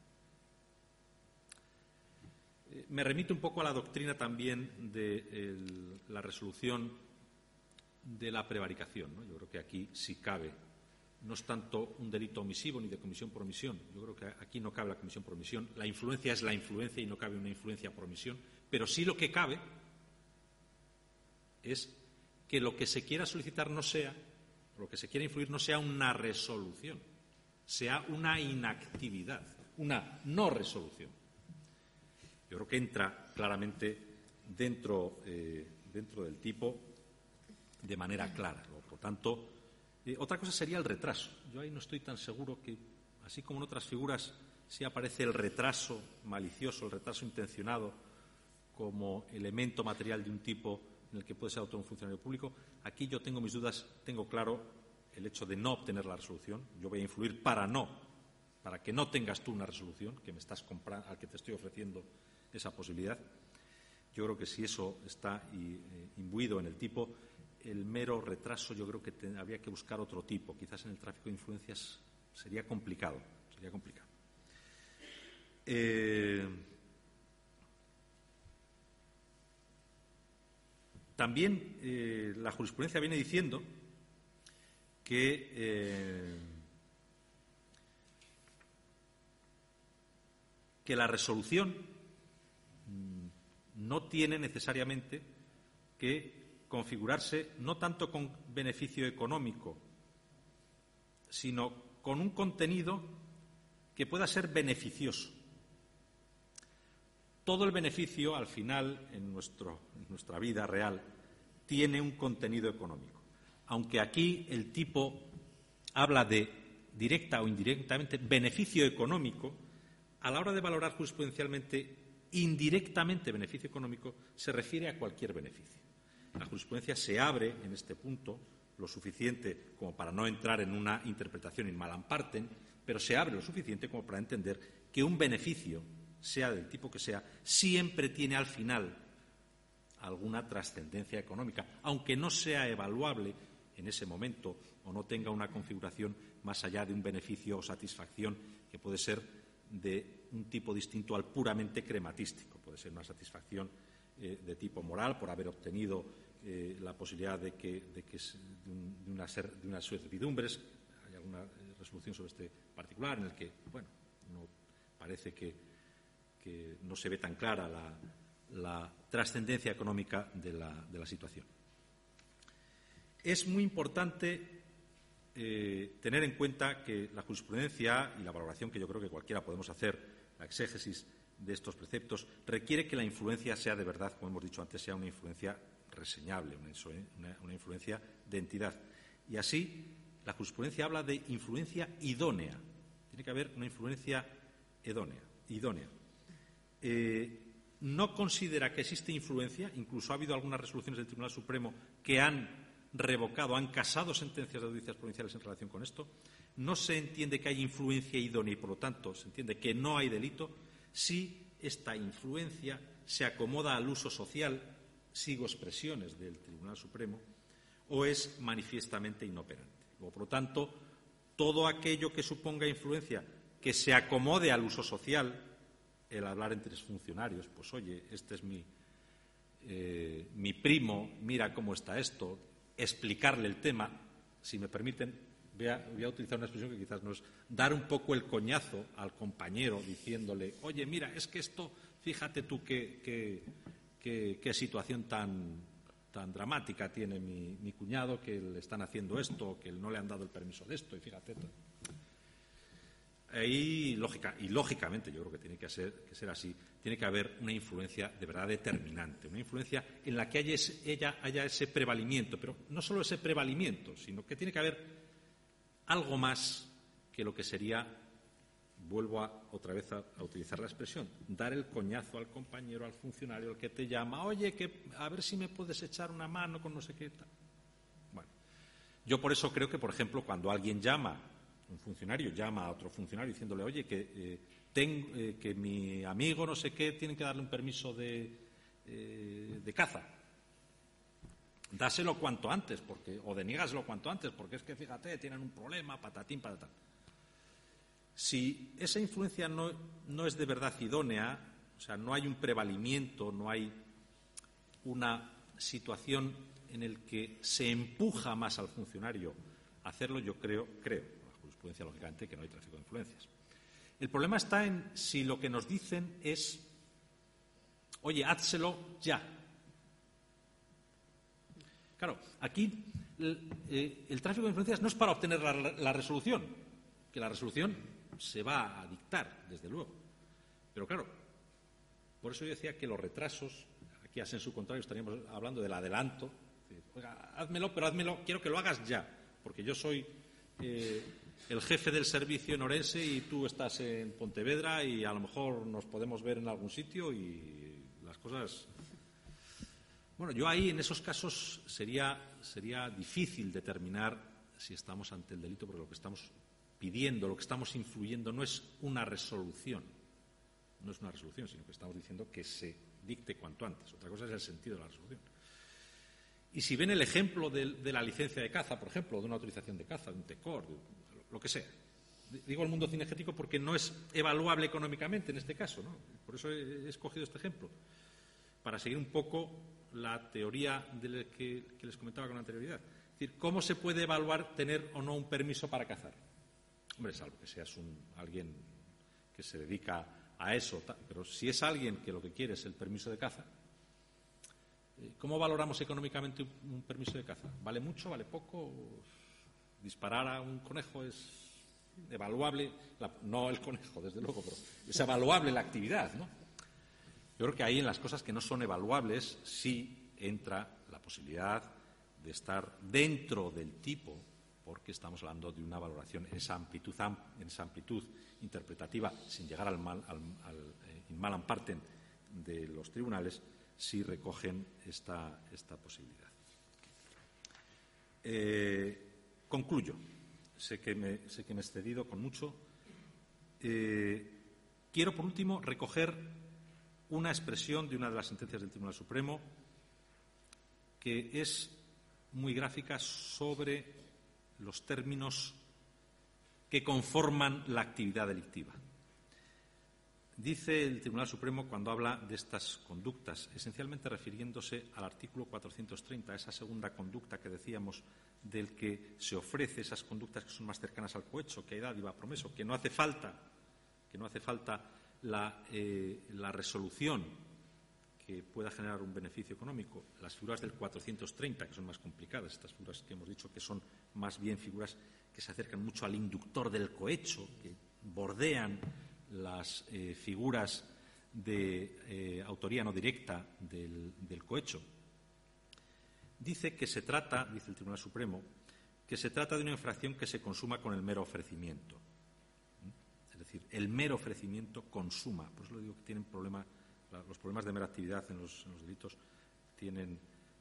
Me remito un poco a la doctrina también de la resolución de la prevaricación, ¿no? Yo creo que aquí sí cabe. No es tanto un delito omisivo ni de comisión por omisión. Yo creo que aquí no cabe la comisión por omisión. La influencia es la influencia y no cabe una influencia por omisión. Pero sí lo que cabe es que lo que se quiera solicitar no sea, lo que se quiera influir no sea una resolución, sea una inactividad, una no resolución. Yo creo que entra claramente dentro del tipo de manera clara. Por lo tanto, otra cosa sería el retraso. Yo ahí no estoy tan seguro que, así como en otras figuras, sí aparece el retraso malicioso, el retraso intencionado como elemento material de un tipo en el que puede ser autor un funcionario público. Aquí yo tengo mis dudas, tengo claro el hecho de no obtener la resolución. Yo voy a influir para que no tengas tú una resolución, que me estás comprando, al que te estoy ofreciendo esa posibilidad. Yo creo que si eso está imbuido en el tipo, el mero retraso yo creo que habría que buscar otro tipo. Quizás en el tráfico de influencias sería complicado. También la jurisprudencia viene diciendo que la resolución no tiene necesariamente que configurarse no tanto con beneficio económico, sino con un contenido que pueda ser beneficioso. Todo el beneficio, al final, en nuestra vida real, tiene un contenido económico. Aunque aquí el tipo habla de directa o indirectamente beneficio económico, a la hora de valorar jurisprudencialmente indirectamente beneficio económico se refiere a cualquier beneficio. La jurisprudencia se abre en este punto lo suficiente como para no entrar en una interpretación in malam partem, pero se abre lo suficiente como para entender que un beneficio, sea del tipo que sea, siempre tiene al final alguna trascendencia económica, aunque no sea evaluable en ese momento o no tenga una configuración más allá de un beneficio o satisfacción que puede ser de un tipo distinto al puramente crematístico. Puede ser una satisfacción de tipo moral por haber obtenido la posibilidad de unas servidumbres. Hay alguna resolución sobre este particular en el que, bueno, no parece que no se ve tan clara la trascendencia económica de la situación. Es muy importante tener en cuenta que la jurisprudencia y la valoración que yo creo que cualquiera podemos hacer, la exégesis de estos preceptos, requiere que la influencia sea de verdad, como hemos dicho antes, sea una influencia reseñable, una influencia de entidad. Y así, la jurisprudencia habla de influencia idónea. Tiene que haber una influencia idónea. no considera que existe influencia, incluso ha habido algunas resoluciones del Tribunal Supremo que han revocado, han casado sentencias de audiencias provinciales en relación con esto, no se entiende que hay influencia idónea y, por lo tanto, se entiende que no hay delito si esta influencia se acomoda al uso social, sigo expresiones del Tribunal Supremo, o es manifiestamente inoperante. Luego, por lo tanto, todo aquello que suponga influencia que se acomode al uso social, el hablar entre funcionarios, pues oye, este es mi primo, mira cómo está esto, explicarle el tema, si me permiten, voy a utilizar una expresión que quizás no es, dar un poco el coñazo al compañero diciéndole, oye, mira, es que esto, fíjate tú qué situación tan dramática tiene mi cuñado, que le están haciendo esto, que no le han dado el permiso de esto, y fíjate. Ahí, lógicamente, yo creo que tiene que ser así, tiene que haber una influencia de verdad determinante, una influencia en la que haya ese prevalimiento, pero no solo ese prevalimiento, sino que tiene que haber algo más que lo que sería, vuelvo otra vez a utilizar la expresión, dar el coñazo al compañero, al funcionario, al que te llama, oye, que a ver si me puedes echar una mano con no sé qué tal. Bueno, yo por eso creo que, por ejemplo, cuando alguien un funcionario llama a otro funcionario diciéndole, oye, que mi amigo no sé qué tiene que darle un permiso de caza. Dáselo cuanto antes, o denígaselo cuanto antes, porque es que, fíjate, tienen un problema, patatín, patatán. Si esa influencia no es de verdad idónea, o sea, no hay un prevalimiento, no hay una situación en la que se empuja más al funcionario a hacerlo, yo creo, jurisprudencia, lógicamente, que no hay tráfico de influencias. El problema está en si lo que nos dicen es, oye, házselo ya. Claro, aquí el tráfico de influencias no es para obtener la resolución, que la resolución se va a dictar, desde luego. Pero claro, por eso yo decía que los retrasos, aquí a sensu contrario estaríamos hablando del adelanto. Oiga, házmelo, pero házmelo, quiero que lo hagas ya, porque yo soy el jefe del servicio en Orense y tú estás en Pontevedra y a lo mejor nos podemos ver en algún sitio y las cosas. Bueno, yo ahí en esos casos sería difícil determinar si estamos ante el delito, porque lo que estamos pidiendo, lo que estamos influyendo no es una resolución, sino que estamos diciendo que se dicte cuanto antes. Otra cosa es el sentido de la resolución. Y si ven el ejemplo de la licencia de caza, por ejemplo, de una autorización de caza, de un TECOR, lo que sea. Digo el mundo cinegético porque no es evaluable económicamente en este caso, ¿no? Por eso he escogido este ejemplo, para seguir un poco la teoría que les comentaba con anterioridad. Es decir, ¿cómo se puede evaluar tener o no un permiso para cazar? Hombre, salvo que seas alguien que se dedica a eso, pero si es alguien que lo que quiere es el permiso de caza, ¿cómo valoramos económicamente un permiso de caza? ¿Vale mucho? ¿Vale poco? Disparar a un conejo es evaluable, no el conejo, desde luego, pero es evaluable la actividad, ¿no? Yo creo que ahí en las cosas que no son evaluables sí entra la posibilidad de estar dentro del tipo, porque estamos hablando de una valoración en esa amplitud interpretativa, sin llegar al mal am partem de los tribunales, si recogen esta posibilidad. Concluyo. Sé que me he excedido con mucho. Quiero, por último, recoger una expresión de una de las sentencias del Tribunal Supremo que es muy gráfica sobre los términos que conforman la actividad delictiva. Dice el Tribunal Supremo, cuando habla de estas conductas, esencialmente refiriéndose al artículo 430, esa segunda conducta que decíamos, del que se ofrece esas conductas que son más cercanas al cohecho, que hay dádiva, promeso, que no hace falta la resolución que pueda generar un beneficio económico. Las figuras del 430, que son más complicadas, estas figuras que hemos dicho que son más bien figuras que se acercan mucho al inductor del cohecho, que bordean las figuras de autoría no directa del cohecho. Dice el Tribunal Supremo, que se trata de una infracción que se consuma con el mero ofrecimiento. Es decir, el mero ofrecimiento consuma. Por eso le digo que tienen problema Los problemas de mera actividad en los delitos tienen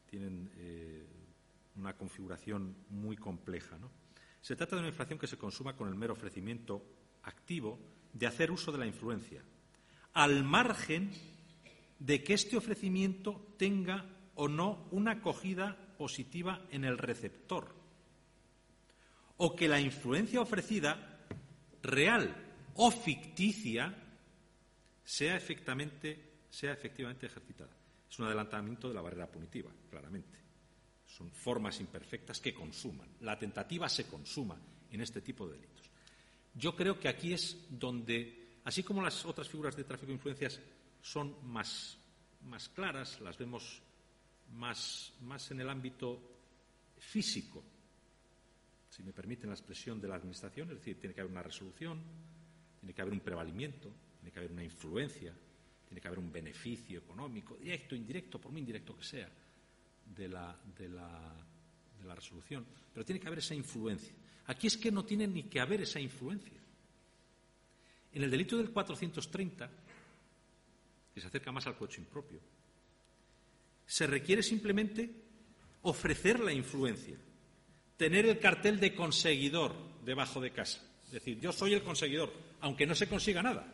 una configuración muy compleja, ¿no? Se trata de una infracción que se consuma con el mero ofrecimiento activo de hacer uso de la influencia, al margen de que este ofrecimiento tenga o no una acogida positiva en el receptor, o que la influencia ofrecida, real o ficticia, sea efectivamente ejercitada. Es un adelantamiento de la barrera punitiva, claramente. Son formas imperfectas que consuman. La tentativa se consuma en este tipo de delitos. Yo creo que aquí es donde, así como las otras figuras de tráfico de influencias son más claras, las vemos más en el ámbito físico, si me permiten la expresión, de la Administración, es decir, tiene que haber una resolución, tiene que haber un prevalimiento, tiene que haber una influencia, tiene que haber un beneficio económico, directo, indirecto, por muy indirecto que sea, de la resolución, pero tiene que haber esa influencia. Aquí es que no tiene ni que haber esa influencia. En el delito del 430, que se acerca más al cohecho impropio, se requiere simplemente ofrecer la influencia, tener el cartel de conseguidor debajo de casa, es decir, yo soy el conseguidor, aunque no se consiga nada.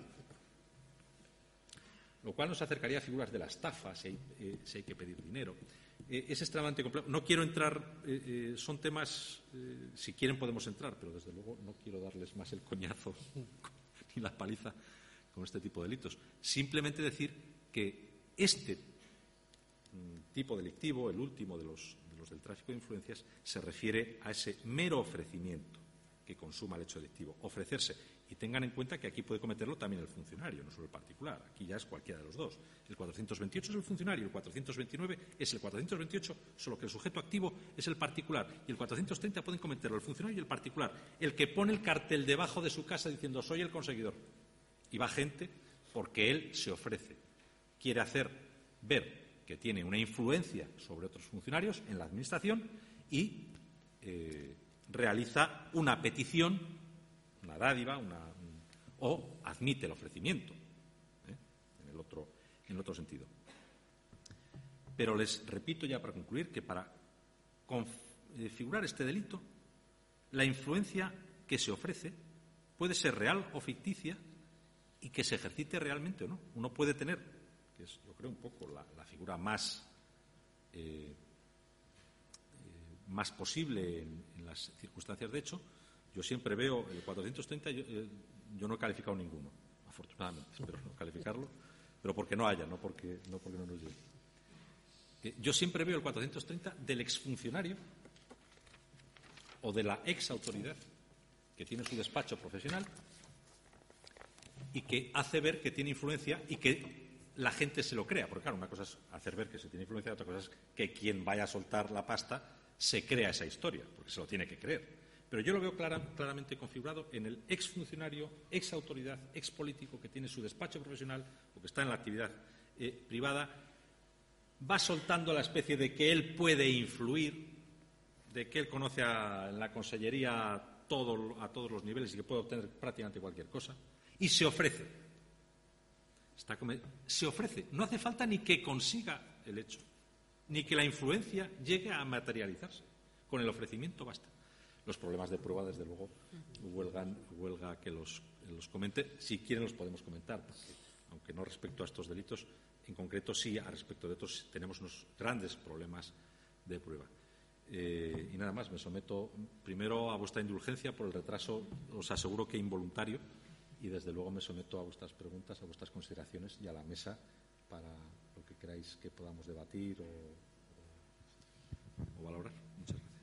Lo cual nos acercaría a figuras de la estafa, si hay que pedir dinero. Es extremadamente complejo. No quiero entrar, son temas, si quieren podemos entrar, pero desde luego no quiero darles más el coñazo ni la paliza con este tipo de delitos. Simplemente decir que este tipo delictivo, el último de los del tráfico de influencias, se refiere a ese mero ofrecimiento que consuma el hecho delictivo, ofrecerse. Y tengan en cuenta que aquí puede cometerlo también el funcionario, no solo el particular. Aquí ya es cualquiera de los dos. El 428 es el funcionario, el 429 es el 428, solo que el sujeto activo es el particular. Y el 430 pueden cometerlo el funcionario y el particular. El que pone el cartel debajo de su casa diciendo soy el conseguidor. Y va gente porque él se ofrece. Quiere hacer ver que tiene una influencia sobre otros funcionarios en la Administración y realiza una petición, una dádiva, o admite el ofrecimiento, en el otro sentido. Pero les repito ya para concluir que para configurar este delito, la influencia que se ofrece puede ser real o ficticia y que se ejercite realmente o no. Uno puede tener, que es yo creo un poco la figura más posible en las circunstancias de hecho. Yo siempre veo el 430, yo no he calificado ninguno, afortunadamente, espero no calificarlo, pero porque no haya, no porque no nos llegue. Yo siempre veo el 430 del exfuncionario o de la exautoridad que tiene su despacho profesional y que hace ver que tiene influencia y que la gente se lo crea. Porque claro, una cosa es hacer ver que se tiene influencia, otra cosa es que quien vaya a soltar la pasta se crea esa historia, porque se lo tiene que creer. Pero yo lo veo claramente configurado en el exfuncionario, exautoridad, expolítico que tiene su despacho profesional o que está en la actividad privada, va soltando la especie de que él puede influir, de que él conoce en la consellería a todos los niveles y que puede obtener prácticamente cualquier cosa, y se ofrece. Se ofrece. No hace falta ni que consiga el hecho, ni que la influencia llegue a materializarse. Con el ofrecimiento basta. Los problemas de prueba, desde luego, huelga que los comente. Si quieren los podemos comentar, porque aunque no respecto a estos delitos, en concreto sí a respecto de otros tenemos unos grandes problemas de prueba. Y nada más, me someto primero a vuestra indulgencia por el retraso, os aseguro que involuntario, y desde luego me someto a vuestras preguntas, a vuestras consideraciones y a la mesa para lo que queráis que podamos debatir o valorar. Muchas gracias.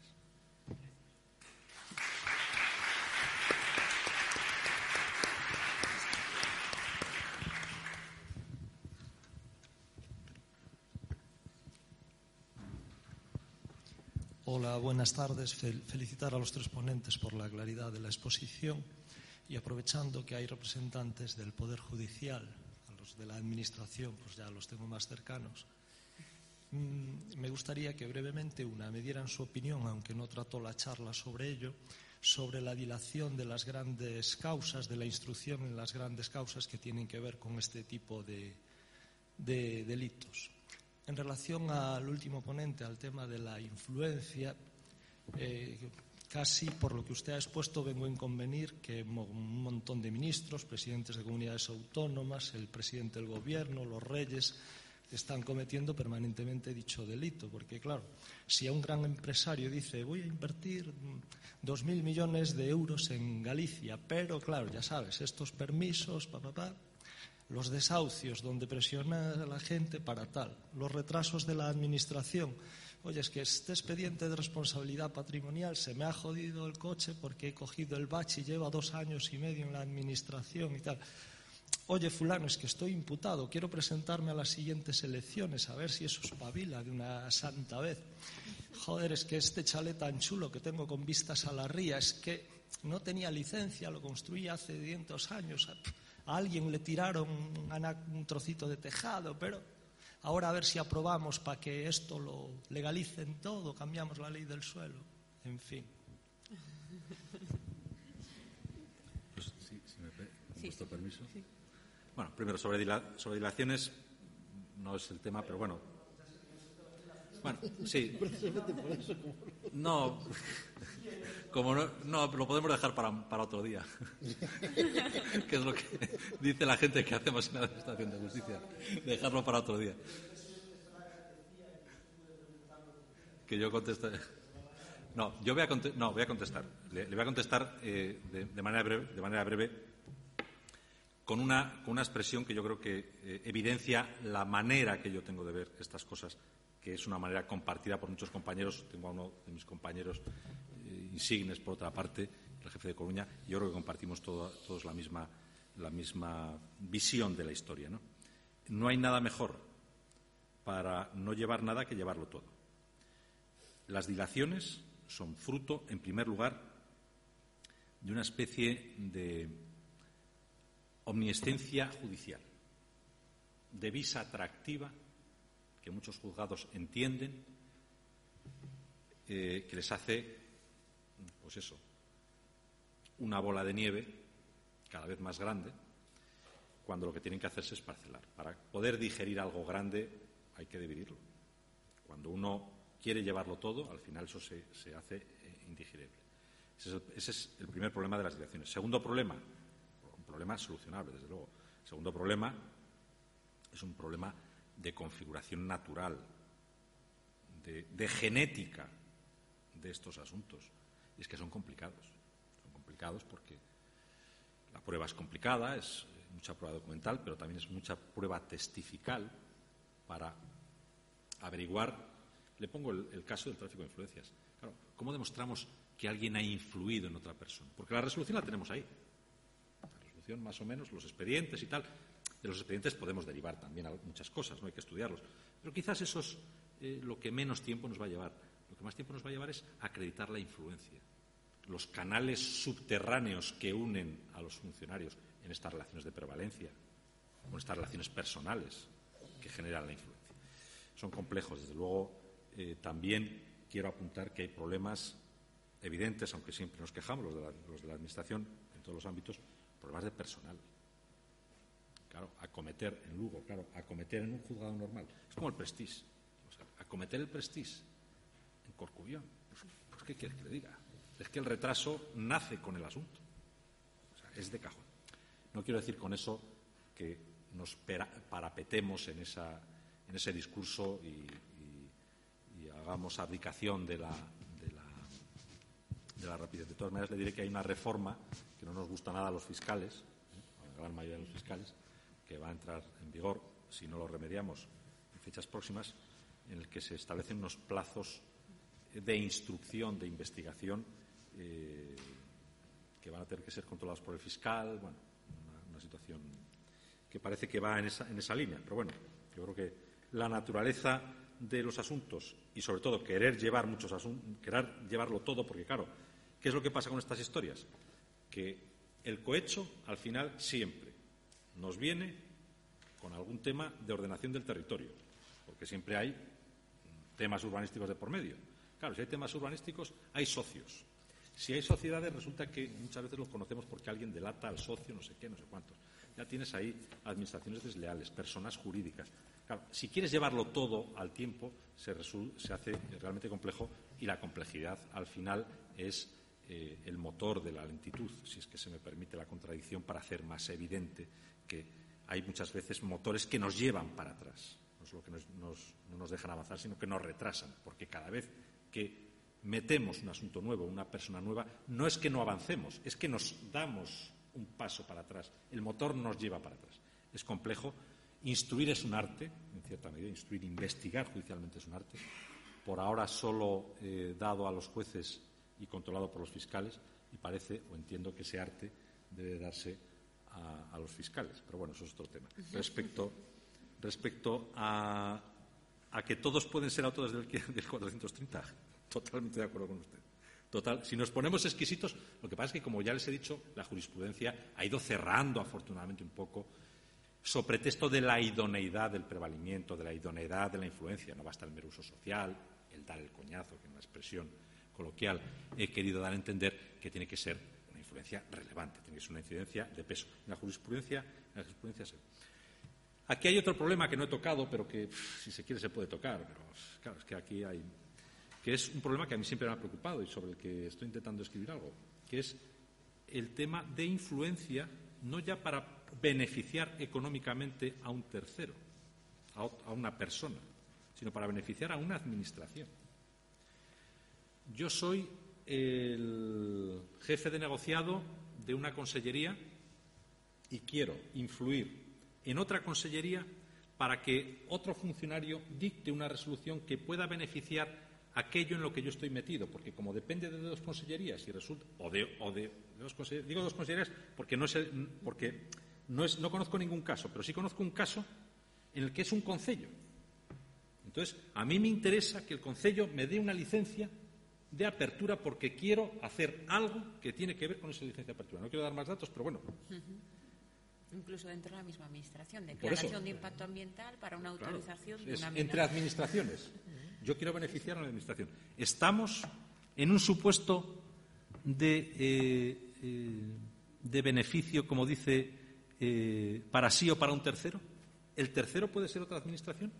Hola, buenas tardes. Felicitar a los tres ponentes por la claridad de la exposición y aprovechando que hay representantes del Poder Judicial, a los de la Administración, pues ya los tengo más cercanos. Me gustaría que brevemente me dieran su opinión, aunque no trató la charla sobre ello, sobre la dilación de las grandes causas, de la instrucción en las grandes causas que tienen que ver con este tipo de de delitos. En relación al último ponente, al tema de la influencia, casi por lo que usted ha expuesto vengo a convenir que un montón de ministros, presidentes de comunidades autónomas, el presidente del gobierno, los reyes, están cometiendo permanentemente dicho delito. Porque, claro, si a un gran empresario dice voy a invertir 2.000 millones de euros en Galicia, pero, claro, ya sabes, estos permisos, los desahucios donde presiona a la gente para tal, los retrasos de la administración. Oye, es que este expediente de responsabilidad patrimonial se me ha jodido el coche porque he cogido el bache y lleva 2 años y medio en la administración y tal. Oye, fulano, es que estoy imputado, quiero presentarme a las siguientes elecciones a ver si eso espabila de una santa vez. Joder, es que este chalet tan chulo que tengo con vistas a la ría, es que no tenía licencia, lo construí hace 200 años. A alguien le tiraron un trocito de tejado, pero ahora a ver si aprobamos para que esto lo legalicen todo, cambiamos la ley del suelo, en fin. Pues sí, si me vuestro permiso. Sí. Bueno, primero sobre dilaciones no es el tema, pero bueno. Bueno, sí. No, como no, lo podemos dejar para otro día. Que es lo que dice la gente que hacemos en la Administración de Justicia. Dejarlo para otro día. Que yo conteste. No, yo voy a contestar. Le voy a contestar de manera breve con una expresión que yo creo que evidencia la manera que yo tengo de ver estas cosas, que es una manera compartida por muchos compañeros. Tengo a uno de mis compañeros insignes, por otra parte, el jefe de Coruña. Yo creo que compartimos todos la misma visión de la historia, ¿no? No hay nada mejor para no llevar nada que llevarlo todo. Las dilaciones son fruto, en primer lugar, de una especie de omnisciencia judicial, de visa atractiva que muchos juzgados entienden, que les hace, pues eso, una bola de nieve cada vez más grande, cuando lo que tienen que hacerse es parcelar. Para poder digerir algo grande hay que dividirlo. Cuando uno quiere llevarlo todo, al final eso se hace indigerible. Ese es el primer problema de las dilaciones. Segundo problema, un problema solucionable, desde luego. El segundo problema es un problema de configuración natural, de genética de estos asuntos. Y es que son complicados. Son complicados porque la prueba es complicada, es mucha prueba documental, pero también es mucha prueba testifical para averiguar. Le pongo el caso del tráfico de influencias. Claro, ¿cómo demostramos que alguien ha influido en otra persona? Porque la resolución la tenemos ahí. La resolución, más o menos, los expedientes y tal. De los expedientes podemos derivar también muchas cosas, no hay que estudiarlos. Pero quizás eso es lo que menos tiempo nos va a llevar. Lo que más tiempo nos va a llevar es acreditar la influencia. Los canales subterráneos que unen a los funcionarios en estas relaciones de prevalencia o en estas relaciones personales que generan la influencia. Son complejos, desde luego. También quiero apuntar que hay problemas evidentes, aunque siempre nos quejamos los de la Administración en todos los ámbitos, problemas de personal. Claro, acometer en Lugo, acometer en un juzgado normal. Es como el Prestige. O sea, acometer el Prestige en Corcubión. Pues ¿qué quieres que le diga? Es que el retraso nace con el asunto. O sea, es de cajón. No quiero decir con eso que nos parapetemos en ese discurso y hagamos abdicación de la rapidez. De todas maneras, le diré que hay una reforma que no nos gusta nada a los fiscales, a la gran mayoría de los fiscales, que va a entrar en vigor, si no lo remediamos, en fechas próximas, en el que se establecen unos plazos de instrucción, de investigación, que van a tener que ser controlados por el fiscal. Bueno, una situación que parece que va en esa línea. Pero bueno, yo creo que la naturaleza de los asuntos y, sobre todo, querer llevar muchos asuntos, querer llevarlo todo, porque, claro, ¿qué es lo que pasa con estas historias? Que el cohecho, al final, siempre nos viene con algún tema de ordenación del territorio, porque siempre hay temas urbanísticos de por medio. Claro, si hay temas urbanísticos, hay socios. Si hay sociedades, resulta que muchas veces los conocemos porque alguien delata al socio, no sé qué, no sé cuántos. ya tienes ahí administraciones desleales, personas jurídicas. Claro, si quieres llevarlo todo al tiempo, se hace realmente complejo, y la complejidad al final es el motor de la lentitud, si es que se me permite la contradicción, para hacer más evidente que hay muchas veces motores que nos llevan para atrás. No es lo que no nos dejan avanzar, sino que nos retrasan, porque cada vez que metemos un asunto nuevo, una persona nueva, no es que no avancemos, es que nos damos un paso para atrás. El motor nos lleva para atrás. Es complejo. Instruir es un arte, en cierta medida. Instruir, investigar judicialmente es un arte. Por ahora solo dado a los jueces y controlado por los fiscales, y parece, o entiendo, que ese arte debe darse a los fiscales. Pero bueno, eso es otro tema. Respecto a que todos pueden ser autores del 430, totalmente de acuerdo con usted. Total, si nos ponemos exquisitos, lo que pasa es que, como ya les he dicho, la jurisprudencia ha ido cerrando, afortunadamente, un poco, sobre pretexto de la idoneidad del prevalimiento, de la idoneidad de la influencia. No basta el mero uso social, el dar el coñazo, que es una expresión coloquial he querido dar a entender que tiene que ser una influencia relevante, tiene que ser una incidencia de peso. En la jurisprudencia sí. Aquí hay otro problema que no he tocado, pero que, si se quiere, se puede tocar. Pero claro, es que aquí hay, que es un problema que a mí siempre me ha preocupado y sobre el que estoy intentando escribir algo, que es el tema de influencia, no ya para beneficiar económicamente a un tercero, a una persona, sino para beneficiar a una administración. Yo soy el jefe de negociado de una consellería y quiero influir en otra consellería para que otro funcionario dicte una resolución que pueda beneficiar aquello en lo que yo estoy metido, porque como depende de dos consellerías y resulta o de dos consellerías, digo dos consellerías porque no conozco ningún caso, pero sí conozco un caso en el que es un concello. Entonces, a mí me interesa que el concello me dé una licencia de apertura porque quiero hacer algo que tiene que ver con esa licencia de apertura. No quiero dar más datos, pero bueno. Incluso dentro de la misma administración, declaración de impacto ambiental para una autorización de una mina. Entre administraciones. Yo quiero beneficiar a la administración. Estamos en un supuesto de beneficio, como dice, para sí o para un tercero. ¿El tercero puede ser otra administración?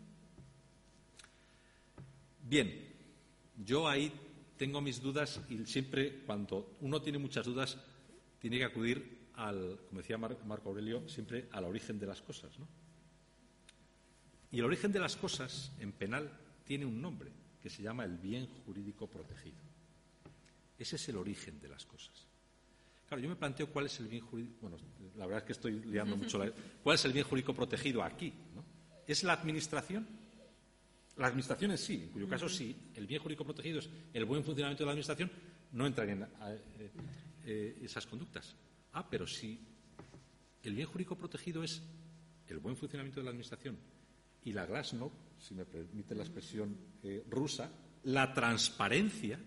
Bien, yo ahí tengo mis dudas y siempre, cuando uno tiene muchas dudas, tiene que acudir como decía Marco Aurelio, siempre al origen de las cosas, ¿no? Y el origen de las cosas en penal tiene un nombre, que se llama el bien jurídico protegido. Ese es el origen de las cosas. Claro, yo me planteo cuál es el bien jurídico. Bueno, la verdad es que estoy liando mucho. ¿Cuál es el bien jurídico protegido aquí, ¿no? ¿Es la administración? La administración en sí, en cuyo caso sí, el bien jurídico protegido es el buen funcionamiento de la administración, no entrarían esas conductas. Pero si el bien jurídico protegido es el buen funcionamiento de la administración y la glasnost, si me permite la expresión rusa, la transparencia,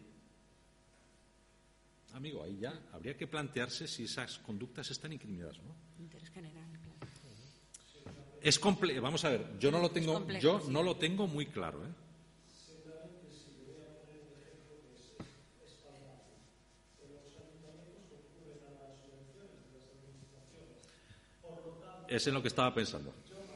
amigo, ahí ya habría que plantearse si esas conductas están incriminadas o no. Interés general, claro. Es complejo. Vamos a ver, yo no lo tengo, complejo, no lo tengo muy claro, ¿eh? Es en lo que estaba pensando.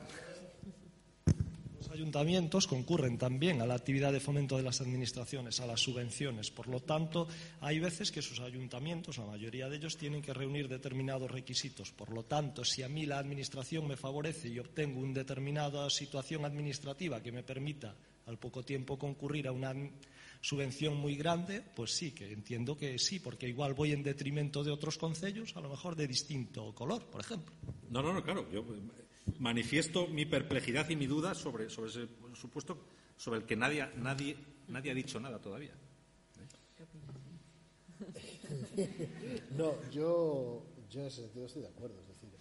Los ayuntamientos concurren también a la actividad de fomento de las administraciones, a las subvenciones. Por lo tanto, hay veces que sus ayuntamientos, la mayoría de ellos, tienen que reunir determinados requisitos. Por lo tanto, si a mí la administración me favorece y obtengo una determinada situación administrativa que me permita al poco tiempo concurrir a una subvención muy grande, pues sí, que entiendo que sí, porque igual voy en detrimento de otros concellos, a lo mejor de distinto color, por ejemplo. No, claro. Yo manifiesto mi perplejidad y mi duda sobre ese supuesto sobre el que nadie ha dicho nada todavía. No, yo en ese sentido estoy de acuerdo. Es decir,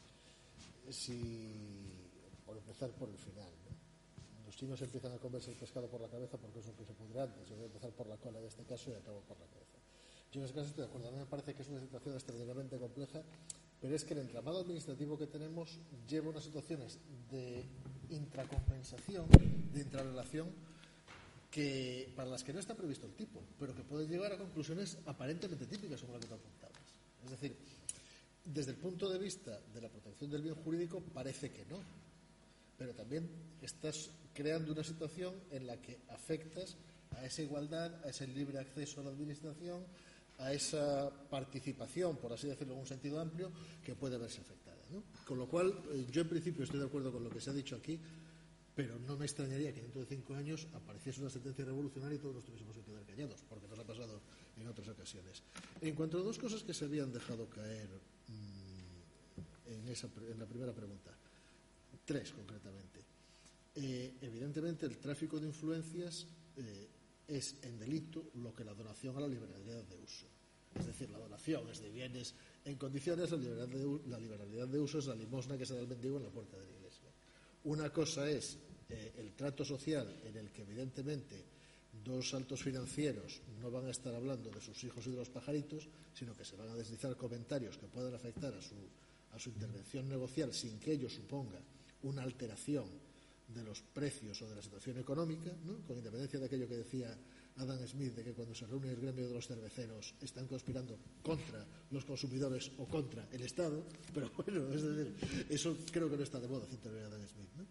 por empezar por el final, ¿no? Los chinos empiezan a comerse el pescado por la cabeza porque es lo que se pudre antes. Yo voy a empezar por la cola en este caso y acabo por la cabeza. Yo en ese caso estoy de acuerdo. A mí me parece que es una situación extraordinariamente compleja, pero es que el entramado administrativo que tenemos lleva unas situaciones de intracompensación, de intrarrelación, para las que no está previsto el tipo, pero que pueden llegar a conclusiones aparentemente típicas, como la que tú apuntabas. Es decir, Desde el punto de vista de la protección del bien jurídico parece que no, pero también estás creando una situación en la que afectas a esa igualdad, a ese libre acceso a la administración, a esa participación, por así decirlo en un sentido amplio, que puede verse afectada, ¿no? Con lo cual, yo en principio estoy de acuerdo con lo que se ha dicho aquí, pero no me extrañaría que dentro de 5 años apareciese una sentencia revolucionaria y todos nos tuviésemos que quedar callados, porque nos ha pasado en otras ocasiones. En cuanto a dos cosas que se habían dejado caer en la primera pregunta, 3 concretamente. Evidentemente, el tráfico de influencias es en delito lo que la donación a la liberalidad de uso. Es decir, la donación es de bienes en condiciones, la liberalidad de uso es la limosna que se da al mendigo en la puerta de la iglesia. Una cosa es el trato social en el que evidentemente 2 altos financieros no van a estar hablando de sus hijos y de los pajaritos, sino que se van a deslizar comentarios que puedan afectar a su intervención negocial sin que ello suponga una alteración de los precios o de la situación económica, ¿no? Con independencia de aquello que decía Adam Smith, de que cuando se reúne el gremio de los cerveceros están conspirando contra los consumidores o contra el Estado, pero bueno, es decir, eso creo que no está de moda, citaré a Adam Smith, ¿no?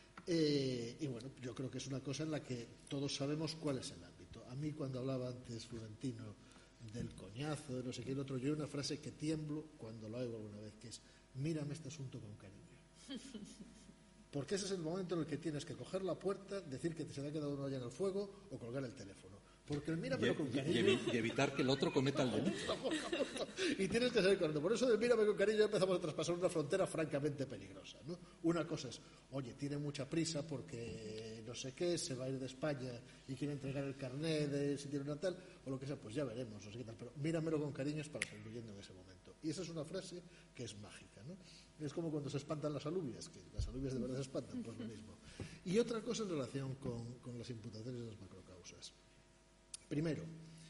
Y bueno, yo creo que es una cosa en la que todos sabemos cuál es el ámbito. A mí, cuando hablaba antes Florentino del coñazo, de no sé qué, el otro, yo hay una frase que tiemblo cuando lo oigo alguna vez, que es: mírame este asunto con cariño. Porque ese es el momento en el que tienes que coger la puerta, decir que se te ha quedado una olla en el fuego o colgar el teléfono. Porque el míramelo con cariño... Y evitar que el otro cometa el delito. Y tienes que salir corriendo. Por eso del mírame con cariño empezamos a traspasar una frontera francamente peligrosa, ¿no? Una cosa es, oye, tiene mucha prisa porque no sé qué, se va a ir de España y quiere entregar el carnet de si tiene una tal, o lo que sea, pues ya veremos, no sé qué tal. Pero míramelo con cariño es para salir huyendo en ese momento. Y esa es una frase que es mágica, ¿no? Es como cuando se espantan las alubias, que las alubias de verdad se espantan, pues lo mismo. Y otra cosa en relación con las imputaciones de las macrocausas. Primero,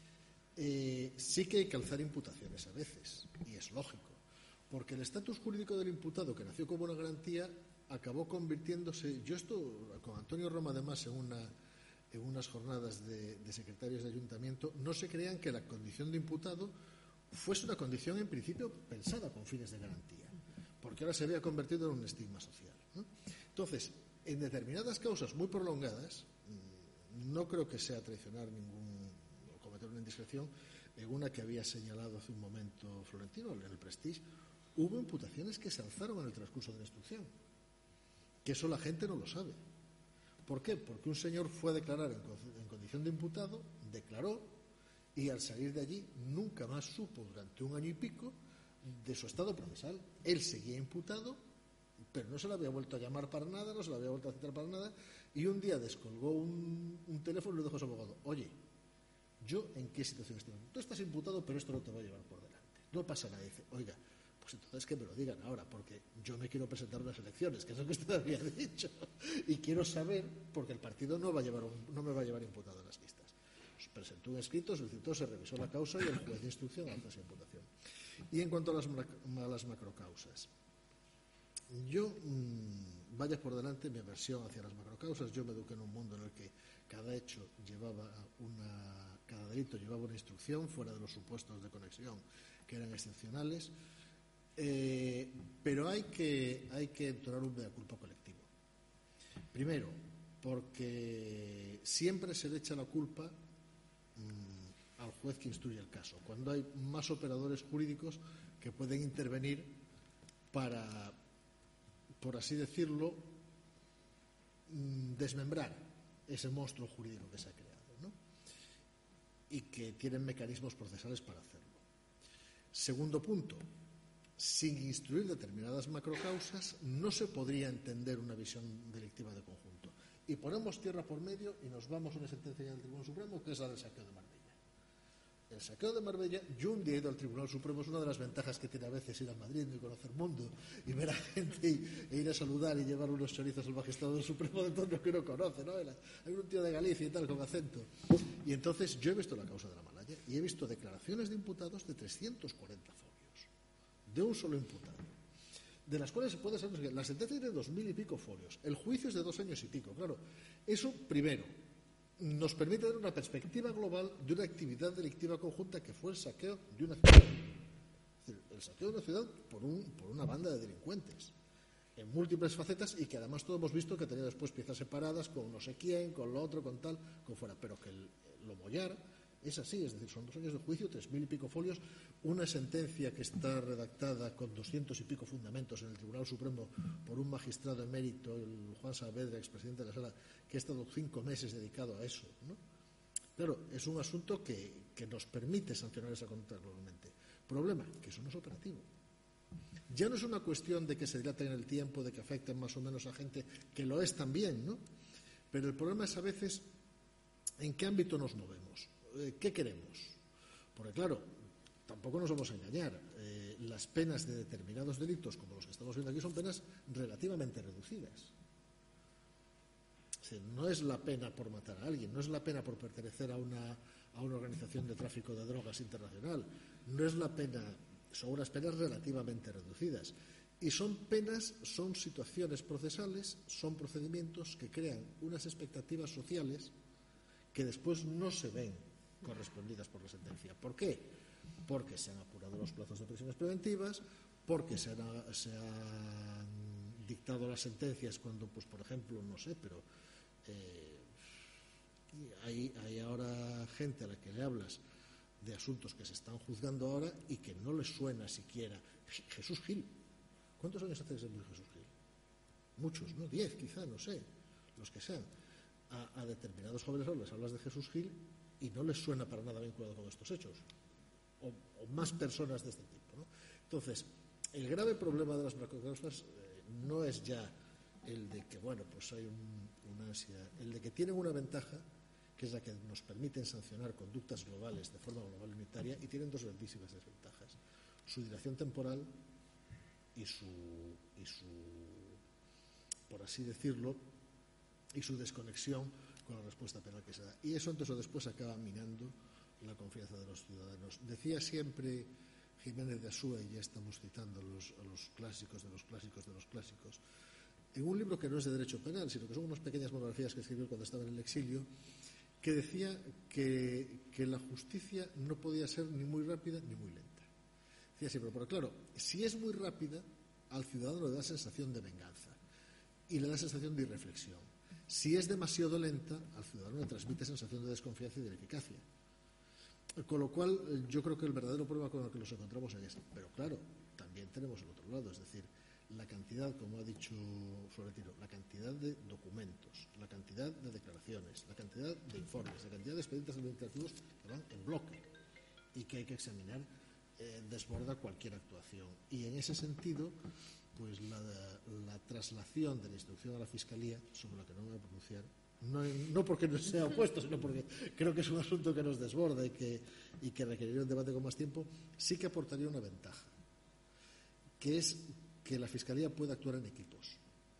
sí que hay que alzar imputaciones a veces, y es lógico, porque el estatus jurídico del imputado, que nació como una garantía, acabó convirtiéndose... Yo esto, con Antonio Roma, además, en unas jornadas de secretarios de ayuntamiento, no se crean que la condición de imputado fuese una condición, en principio, pensada con fines de garantía, porque ahora se había convertido en un estigma social, ¿no? Entonces, en determinadas causas muy prolongadas, no creo que sea traicionar o cometer una indiscreción, en una que había señalado hace un momento Florentino, en el Prestige, hubo imputaciones que se alzaron en el transcurso de la instrucción, que eso la gente no lo sabe. ¿Por qué? Porque un señor fue a declarar en condición de imputado, declaró, y al salir de allí nunca más supo durante 1 año y pico de su estado procesal. Él seguía imputado, pero no se le había vuelto a llamar para nada, no se le había vuelto a citar para nada, y un día descolgó un teléfono y le dijo a su abogado: oye, ¿yo en qué situación estoy? Tú estás imputado, pero esto no te va a llevar por delante, no pasa nada. Y dice: oiga, pues entonces que me lo digan ahora, porque yo me quiero presentar a unas elecciones, que es lo que usted había dicho, y quiero saber, porque el partido no me va a llevar imputado a las listas. Presentó un escrito, solicitó, se revisó la causa y el juez de instrucción alzó esa imputación. Y en cuanto a las macrocausas, yo, vaya por delante mi aversión hacia las macrocausas. Yo me eduqué en un mundo en el que cada hecho cada delito llevaba una instrucción, fuera de los supuestos de conexión que eran excepcionales, pero hay que entonar un mea culpa colectivo. Primero, porque siempre se le echa la culpa al juez que instruye el caso, cuando hay más operadores jurídicos que pueden intervenir para, por así decirlo, desmembrar ese monstruo jurídico que se ha creado, ¿no? Y que tienen mecanismos procesales para hacerlo. Segundo punto, sin instruir determinadas macrocausas no se podría entender una visión delictiva de conjunto. Y ponemos tierra por medio y nos vamos a una sentencia del Tribunal Supremo, que es la del saqueo de Marbella. El saqueo de Marbella, yo un día he ido al Tribunal Supremo, es una de las ventajas que tiene a veces ir a Madrid y conocer mundo y ver a gente e ir a saludar y llevar unos chorizos al magistrado del Supremo de todos los que uno conoce, ¿no? Hay un tío de Galicia y tal, con acento. Y entonces yo he visto la causa de la Malaya y he visto declaraciones de imputados de 340 folios, de un solo imputado, de las cuales se puede saber, la sentencia tiene 2000 y pico folios, el juicio es de 2 años y pico. Claro, eso primero nos permite dar una perspectiva global de una actividad delictiva conjunta que fue el saqueo de una ciudad. Es decir, el saqueo de una ciudad por una banda de delincuentes en múltiples facetas, y que además todos hemos visto que tenía después piezas separadas con no sé quién, con lo otro, con tal, con fuera, pero que lo Mollar es así, es decir, son 2 años de juicio, 3.000 y pico folios, una sentencia que está redactada con 200 y pico fundamentos en el Tribunal Supremo por un magistrado emérito, el Juan Saavedra, expresidente de la Sala, que ha estado 5 meses dedicado a eso, ¿no? Claro, es un asunto que nos permite sancionar esa conducta globalmente. Problema, que eso no es operativo. Ya no es una cuestión de que se dilaten en el tiempo, de que afecten más o menos a gente, que lo es también, ¿no? Pero el problema es a veces en qué ámbito nos movemos, qué queremos. Porque claro, tampoco nos vamos a engañar. Las penas de determinados delitos, como los que estamos viendo aquí, son penas relativamente reducidas. O sea, no es la pena por matar a alguien, no es la pena por pertenecer a una organización de tráfico de drogas internacional, no es la pena, son unas penas relativamente reducidas. Y son penas, son situaciones procesales, son procedimientos que crean unas expectativas sociales que después no se ven correspondidas por la sentencia. ¿Por qué? Porque se han apurado los plazos de prisiones preventivas, porque se han dictado las sentencias cuando, pues por ejemplo, no sé, pero hay ahora gente a la que le hablas de asuntos que se están juzgando ahora y que no les suena siquiera. Jesús Gil. ¿Cuántos años hace que se murió Jesús Gil? Muchos, ¿no? 10 quizá, no sé, los que sean. A determinados jóvenes les hablas de Jesús Gil y no les suena para nada vinculado con estos hechos. O más personas de este tipo, ¿no? Entonces, el grave problema de las narcocausas no es ya el de que, bueno, pues hay una ansia, el de que tienen una ventaja, que es la que nos permiten sancionar conductas globales de forma global y unitaria, y tienen 2 grandísimas desventajas: su dilación temporal y su, por así decirlo, y su desconexión con la respuesta penal que se da. Y eso antes o después acaba minando la confianza de los ciudadanos. Decía siempre Jiménez de Asúa, y ya estamos citando a los clásicos de los clásicos de los clásicos, en un libro que no es de derecho penal, sino que son unas pequeñas monografías que escribió cuando estaba en el exilio, que decía que la justicia no podía ser ni muy rápida ni muy lenta. Decía siempre, pero claro, si es muy rápida, al ciudadano le da sensación de venganza y le da sensación de irreflexión. Si es demasiado lenta, al ciudadano le transmite sensación de desconfianza y de ineficacia. Con lo cual, yo creo que el verdadero problema con el que nos encontramos es este. Pero claro, también tenemos el otro lado, es decir, la cantidad, como ha dicho Florentino, la cantidad de documentos, la cantidad de declaraciones, la cantidad de informes, la cantidad de expedientes administrativos que van en bloque y que hay que examinar, desborda cualquier actuación. Y en ese sentido, pues la traslación de la instrucción a la Fiscalía, sobre la que no me voy a pronunciar, no porque no sea opuesto, sino porque creo que es un asunto que nos desborda y que requeriría un debate con más tiempo, sí que aportaría una ventaja, que es que la Fiscalía pueda actuar en equipos.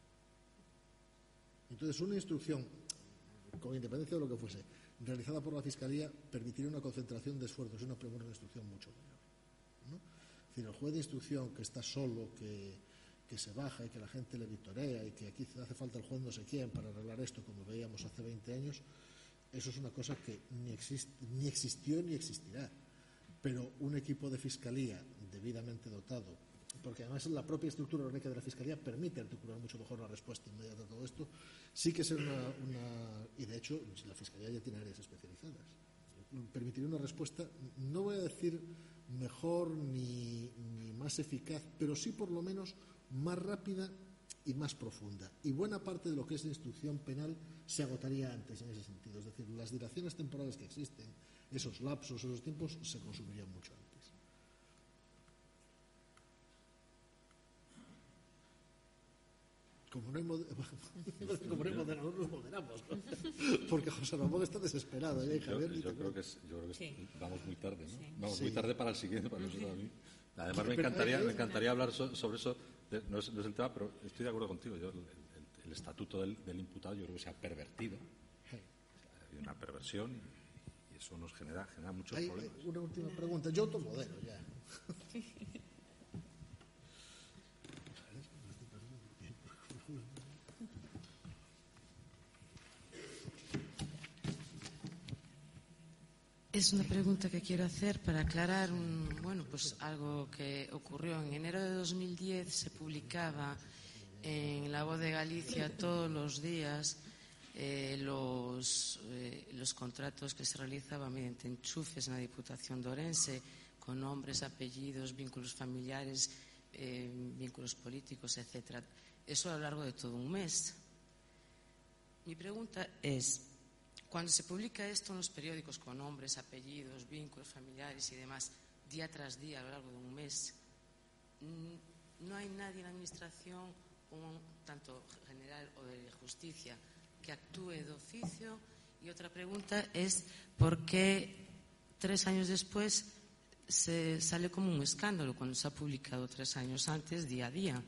Entonces, una instrucción, con independencia de lo que fuese, realizada por la Fiscalía, permitiría una concentración de esfuerzos y una premura de instrucción mucho mayor, ¿no? Es decir, el juez de instrucción que está solo, que se baja y que la gente le vitorea y que aquí hace falta el juez no sé quién para arreglar esto, como veíamos hace 20 años, eso es una cosa que ni existió ni existirá. Pero un equipo de Fiscalía debidamente dotado, porque además la propia estructura orgánica de la Fiscalía permite articular mucho mejor la respuesta inmediata a todo esto, sí que es y de hecho la Fiscalía ya tiene áreas especializadas. Permitiría una respuesta, no voy a decir mejor ni más eficaz, pero sí por lo menos más rápida y más profunda. Y buena parte de lo que es la instrucción penal se agotaría antes en ese sentido. Es decir, las dilaciones temporales que existen, esos lapsos, esos tiempos, se consumirían mucho antes. Como no hay moderador, nos moderamos, ¿no? Porque José Ramón está desesperado. ¿Eh, Javier? Yo creo que sí. Vamos muy tarde, ¿no? Sí. Vamos Sí. muy tarde para el siguiente, para nosotros a mí. Además, me encantaría hablar sobre eso. No es el tema, pero estoy de acuerdo contigo. Yo, el estatuto del imputado, yo creo que se ha pervertido. Hay una perversión y eso nos genera muchos problemas. Una última pregunta. Yo automodelo ya. Es una pregunta que quiero hacer para aclarar pues algo que ocurrió. En enero de 2010 se publicaba en La Voz de Galicia todos los días los contratos que se realizaban mediante enchufes en la Diputación de Ourense, con nombres, apellidos, vínculos familiares, vínculos políticos, etcétera. Eso a lo largo de todo un mes. Mi pregunta es, cuando se publica esto en los periódicos con nombres, apellidos, vínculos familiares y demás, día tras día a lo largo de un mes, ¿no hay nadie en la Administración, tanto general o de justicia, que actúe de oficio? Y otra pregunta es, ¿por qué 3 años después se sale como un escándalo cuando se ha publicado 3 años antes, día a día?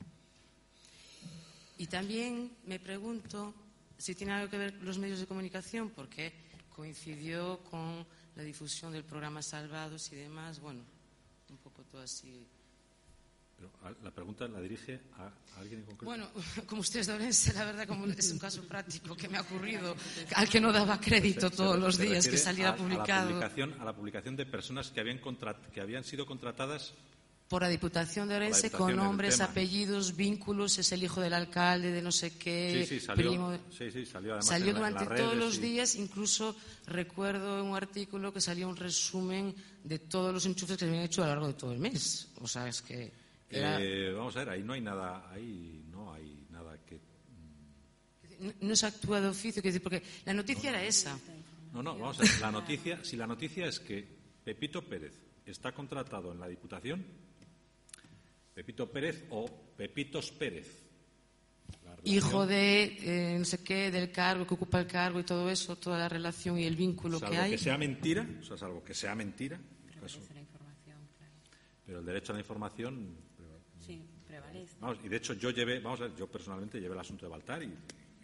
Y también me pregunto si tiene algo que ver los medios de comunicación, porque coincidió con la difusión del programa Salvados y demás, un poco todo así. Pero la pregunta la dirige a alguien en concreto. Bueno, como ustedes de Ourense, la verdad, como es un caso práctico que me ha ocurrido, al que no daba crédito todos los días que saliera publicado. A la publicación de personas que habían sido contratadas por la Diputación de Ourense, con nombres, apellidos, vínculos, es el hijo del alcalde de no sé qué. Sí, salió. Primo. Sí, salió además salió durante en las redes, todos los días. Incluso recuerdo en un artículo que salió un resumen de todos los enchufes que se habían hecho a lo largo de todo el mes. O sea, es que vamos a ver, ahí no hay nada que... No se actúa de oficio, quiero decir, porque la noticia era esa. No, vamos a ver, si la noticia es que Pepito Pérez está contratado en la Diputación, Pepito Pérez o Pepitos Pérez, hijo de no sé qué, del cargo, que ocupa el cargo y todo eso, toda la relación y el vínculo que hay. Salvo que sea mentira, salvo que sea mentira. Pero el derecho a la información prevalece. Vamos, y de hecho yo personalmente llevé el asunto de Baltar y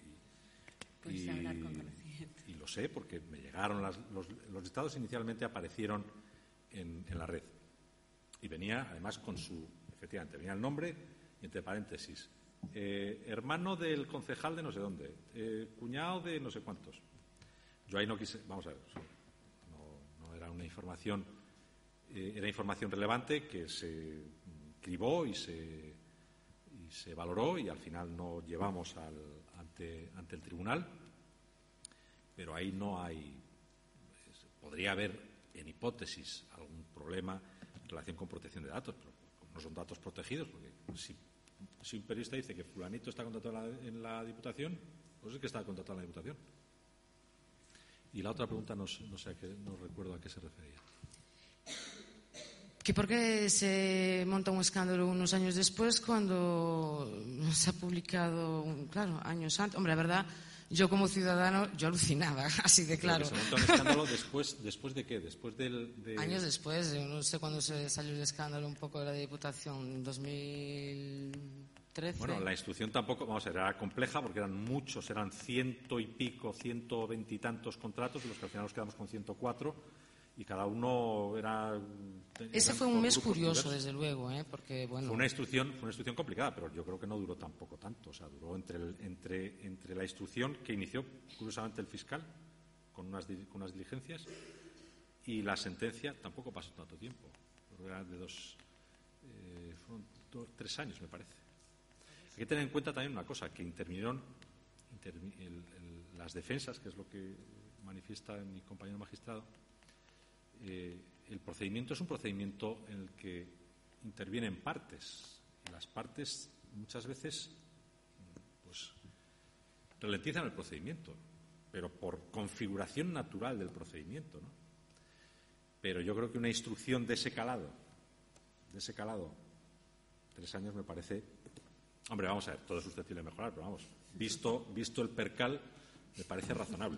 lo sé porque me llegaron los listados. Inicialmente aparecieron en la red y venía además efectivamente venía el nombre y entre paréntesis hermano del concejal de no sé dónde, cuñado de no sé cuántos. Yo ahí no quise, vamos a ver, no era una información, era información relevante que se cribó y se valoró y al final no llevamos ante el tribunal, pero ahí no hay, podría haber en hipótesis algún problema en relación con protección de datos, pero no son datos protegidos, porque si un periodista dice que fulanito está contratado en la Diputación, pues es que está contratado en la Diputación. Y la otra pregunta no recuerdo a qué se refería. ¿Que por qué se monta un escándalo unos años después cuando se ha publicado, años antes? Hombre, la verdad, yo como ciudadano, yo alucinaba, así de claro. ¿Se monta un escándalo después de qué? Después Años después, no sé cuándo se salió el escándalo un poco de la Diputación, 2013. Bueno, la instrucción tampoco, vamos a ver, era compleja porque eran muchos, eran 100 y pico, 120 y tantos contratos, de los que al final nos quedamos con 104. Y cada uno era... Ese fue un mes curioso, desde luego, porque, Fue una instrucción complicada, pero yo creo que no duró tampoco tanto. O sea, duró entre la instrucción que inició, curiosamente, el fiscal, con unas diligencias, y la sentencia tampoco pasó tanto tiempo. Era de fueron 3 años, me parece. Hay que tener en cuenta también una cosa, que intervinieron las defensas, que es lo que manifiesta mi compañero magistrado. El procedimiento es un procedimiento en el que intervienen partes y las partes muchas veces ralentizan el procedimiento, pero por configuración natural del procedimiento, ¿no? Pero yo creo que una instrucción de ese calado, 3 años me parece... Hombre, vamos a ver, todo es susceptible de mejorar, pero vamos, visto el percal, me parece razonable.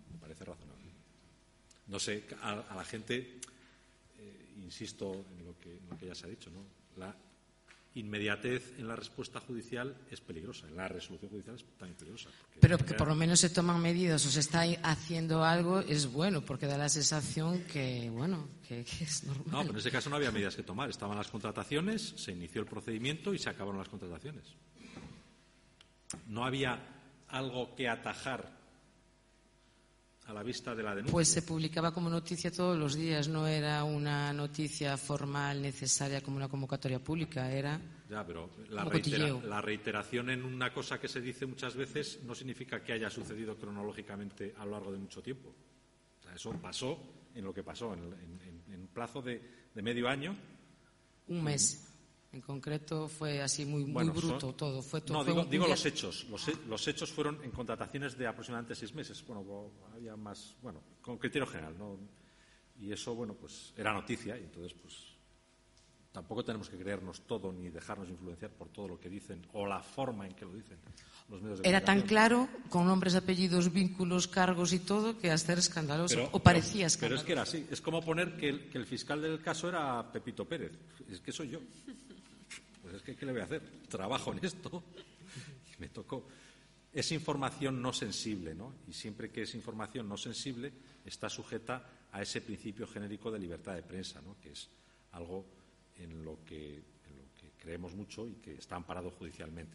No sé, a la gente, insisto en lo que ya se ha dicho, ¿no? La inmediatez en la respuesta judicial es peligrosa, en la resolución judicial es también peligrosa. Pero que por lo menos se toman medidas o se está haciendo algo es bueno, porque da la sensación que es normal. No, pero en ese caso no había medidas que tomar. Estaban las contrataciones, se inició el procedimiento y se acabaron las contrataciones. No había algo que atajar a la vista de la denuncia? Pues se publicaba como noticia todos los días, no era una noticia formal necesaria como una convocatoria pública, era... Ya, pero la reiteración en una cosa que se dice muchas veces no significa que haya sucedido cronológicamente a lo largo de mucho tiempo. O sea, eso pasó en lo que pasó, en un plazo de medio año. Un mes. En concreto fue así muy bruto todo. Digo los hechos. Los hechos fueron en contrataciones de aproximadamente 6 meses. Bueno, había más, con criterio general, ¿no? Y eso, pues era noticia y entonces, pues tampoco tenemos que creernos todo ni dejarnos influenciar por todo lo que dicen o la forma en que lo dicen los medios de Era tan comunicación. claro, con nombres, apellidos, vínculos, cargos y todo, que hasta era escandaloso, o parecía escandaloso. Pero es que era así. Es como poner que el fiscal del caso era Pepito Pérez. Es que soy yo. Pues es que, ¿qué le voy a hacer? Trabajo en esto y me tocó. Es información no sensible, ¿no? Y siempre que es información no sensible está sujeta a ese principio genérico de libertad de prensa, ¿no? Que es algo en lo que creemos mucho y que está amparado judicialmente.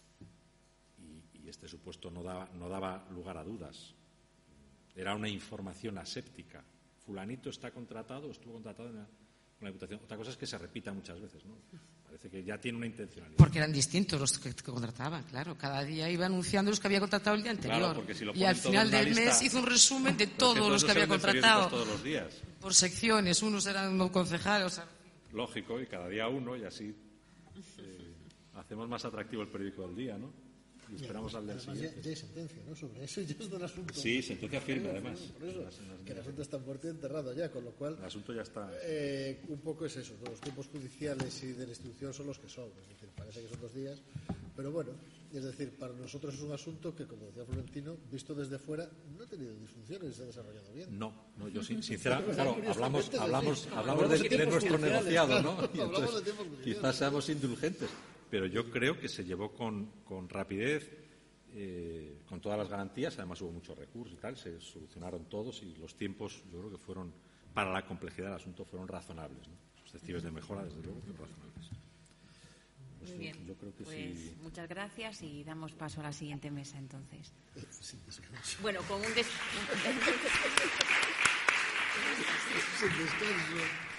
Y este supuesto no daba lugar a dudas. Era una información aséptica. Fulanito está contratado o estuvo contratado con la Diputación. Otra cosa es que se repita muchas veces, ¿no? Parece que ya tiene una intencionalidad. Porque eran distintos los que contrataban, claro. Cada día iba anunciando los que había contratado el día anterior. Claro, porque si lo y al ponen todo final en una del lista, mes hizo un resumen de todos los que había contratado. Todos los días. Por secciones, unos eran concejales. Lógico, y cada día uno, y así hacemos más atractivo el periódico del día, ¿no? Y esperamos al día siguiente. Ya hay sentencia, ¿no? Sobre eso ya es del asunto. Sí, sentencia firme, además. Por eso, que el asunto está muerto y enterrado ya, con lo cual... El asunto ya está... un poco es eso, los tiempos judiciales y de la instrucción son los que son. Es decir, parece que son 2 días, pero bueno, es decir, para nosotros es un asunto que, como decía Florentino, visto desde fuera, no ha tenido disfunciones y se ha desarrollado bien. No, yo sinceramente, claro, hablamos de nuestro negociado, ¿no? Y entonces, quizás seamos indulgentes, pero yo creo que se llevó con rapidez, con todas las garantías. Además hubo muchos recursos y tal, se solucionaron todos y los tiempos, yo creo que fueron, para la complejidad del asunto, fueron razonables, ¿no? Susceptibles de mejora, desde luego, pero razonables. Muy bien, yo creo que pues sí. Muchas gracias y damos paso a la siguiente mesa entonces. Sin descanso. Bueno, con un Sin descanso.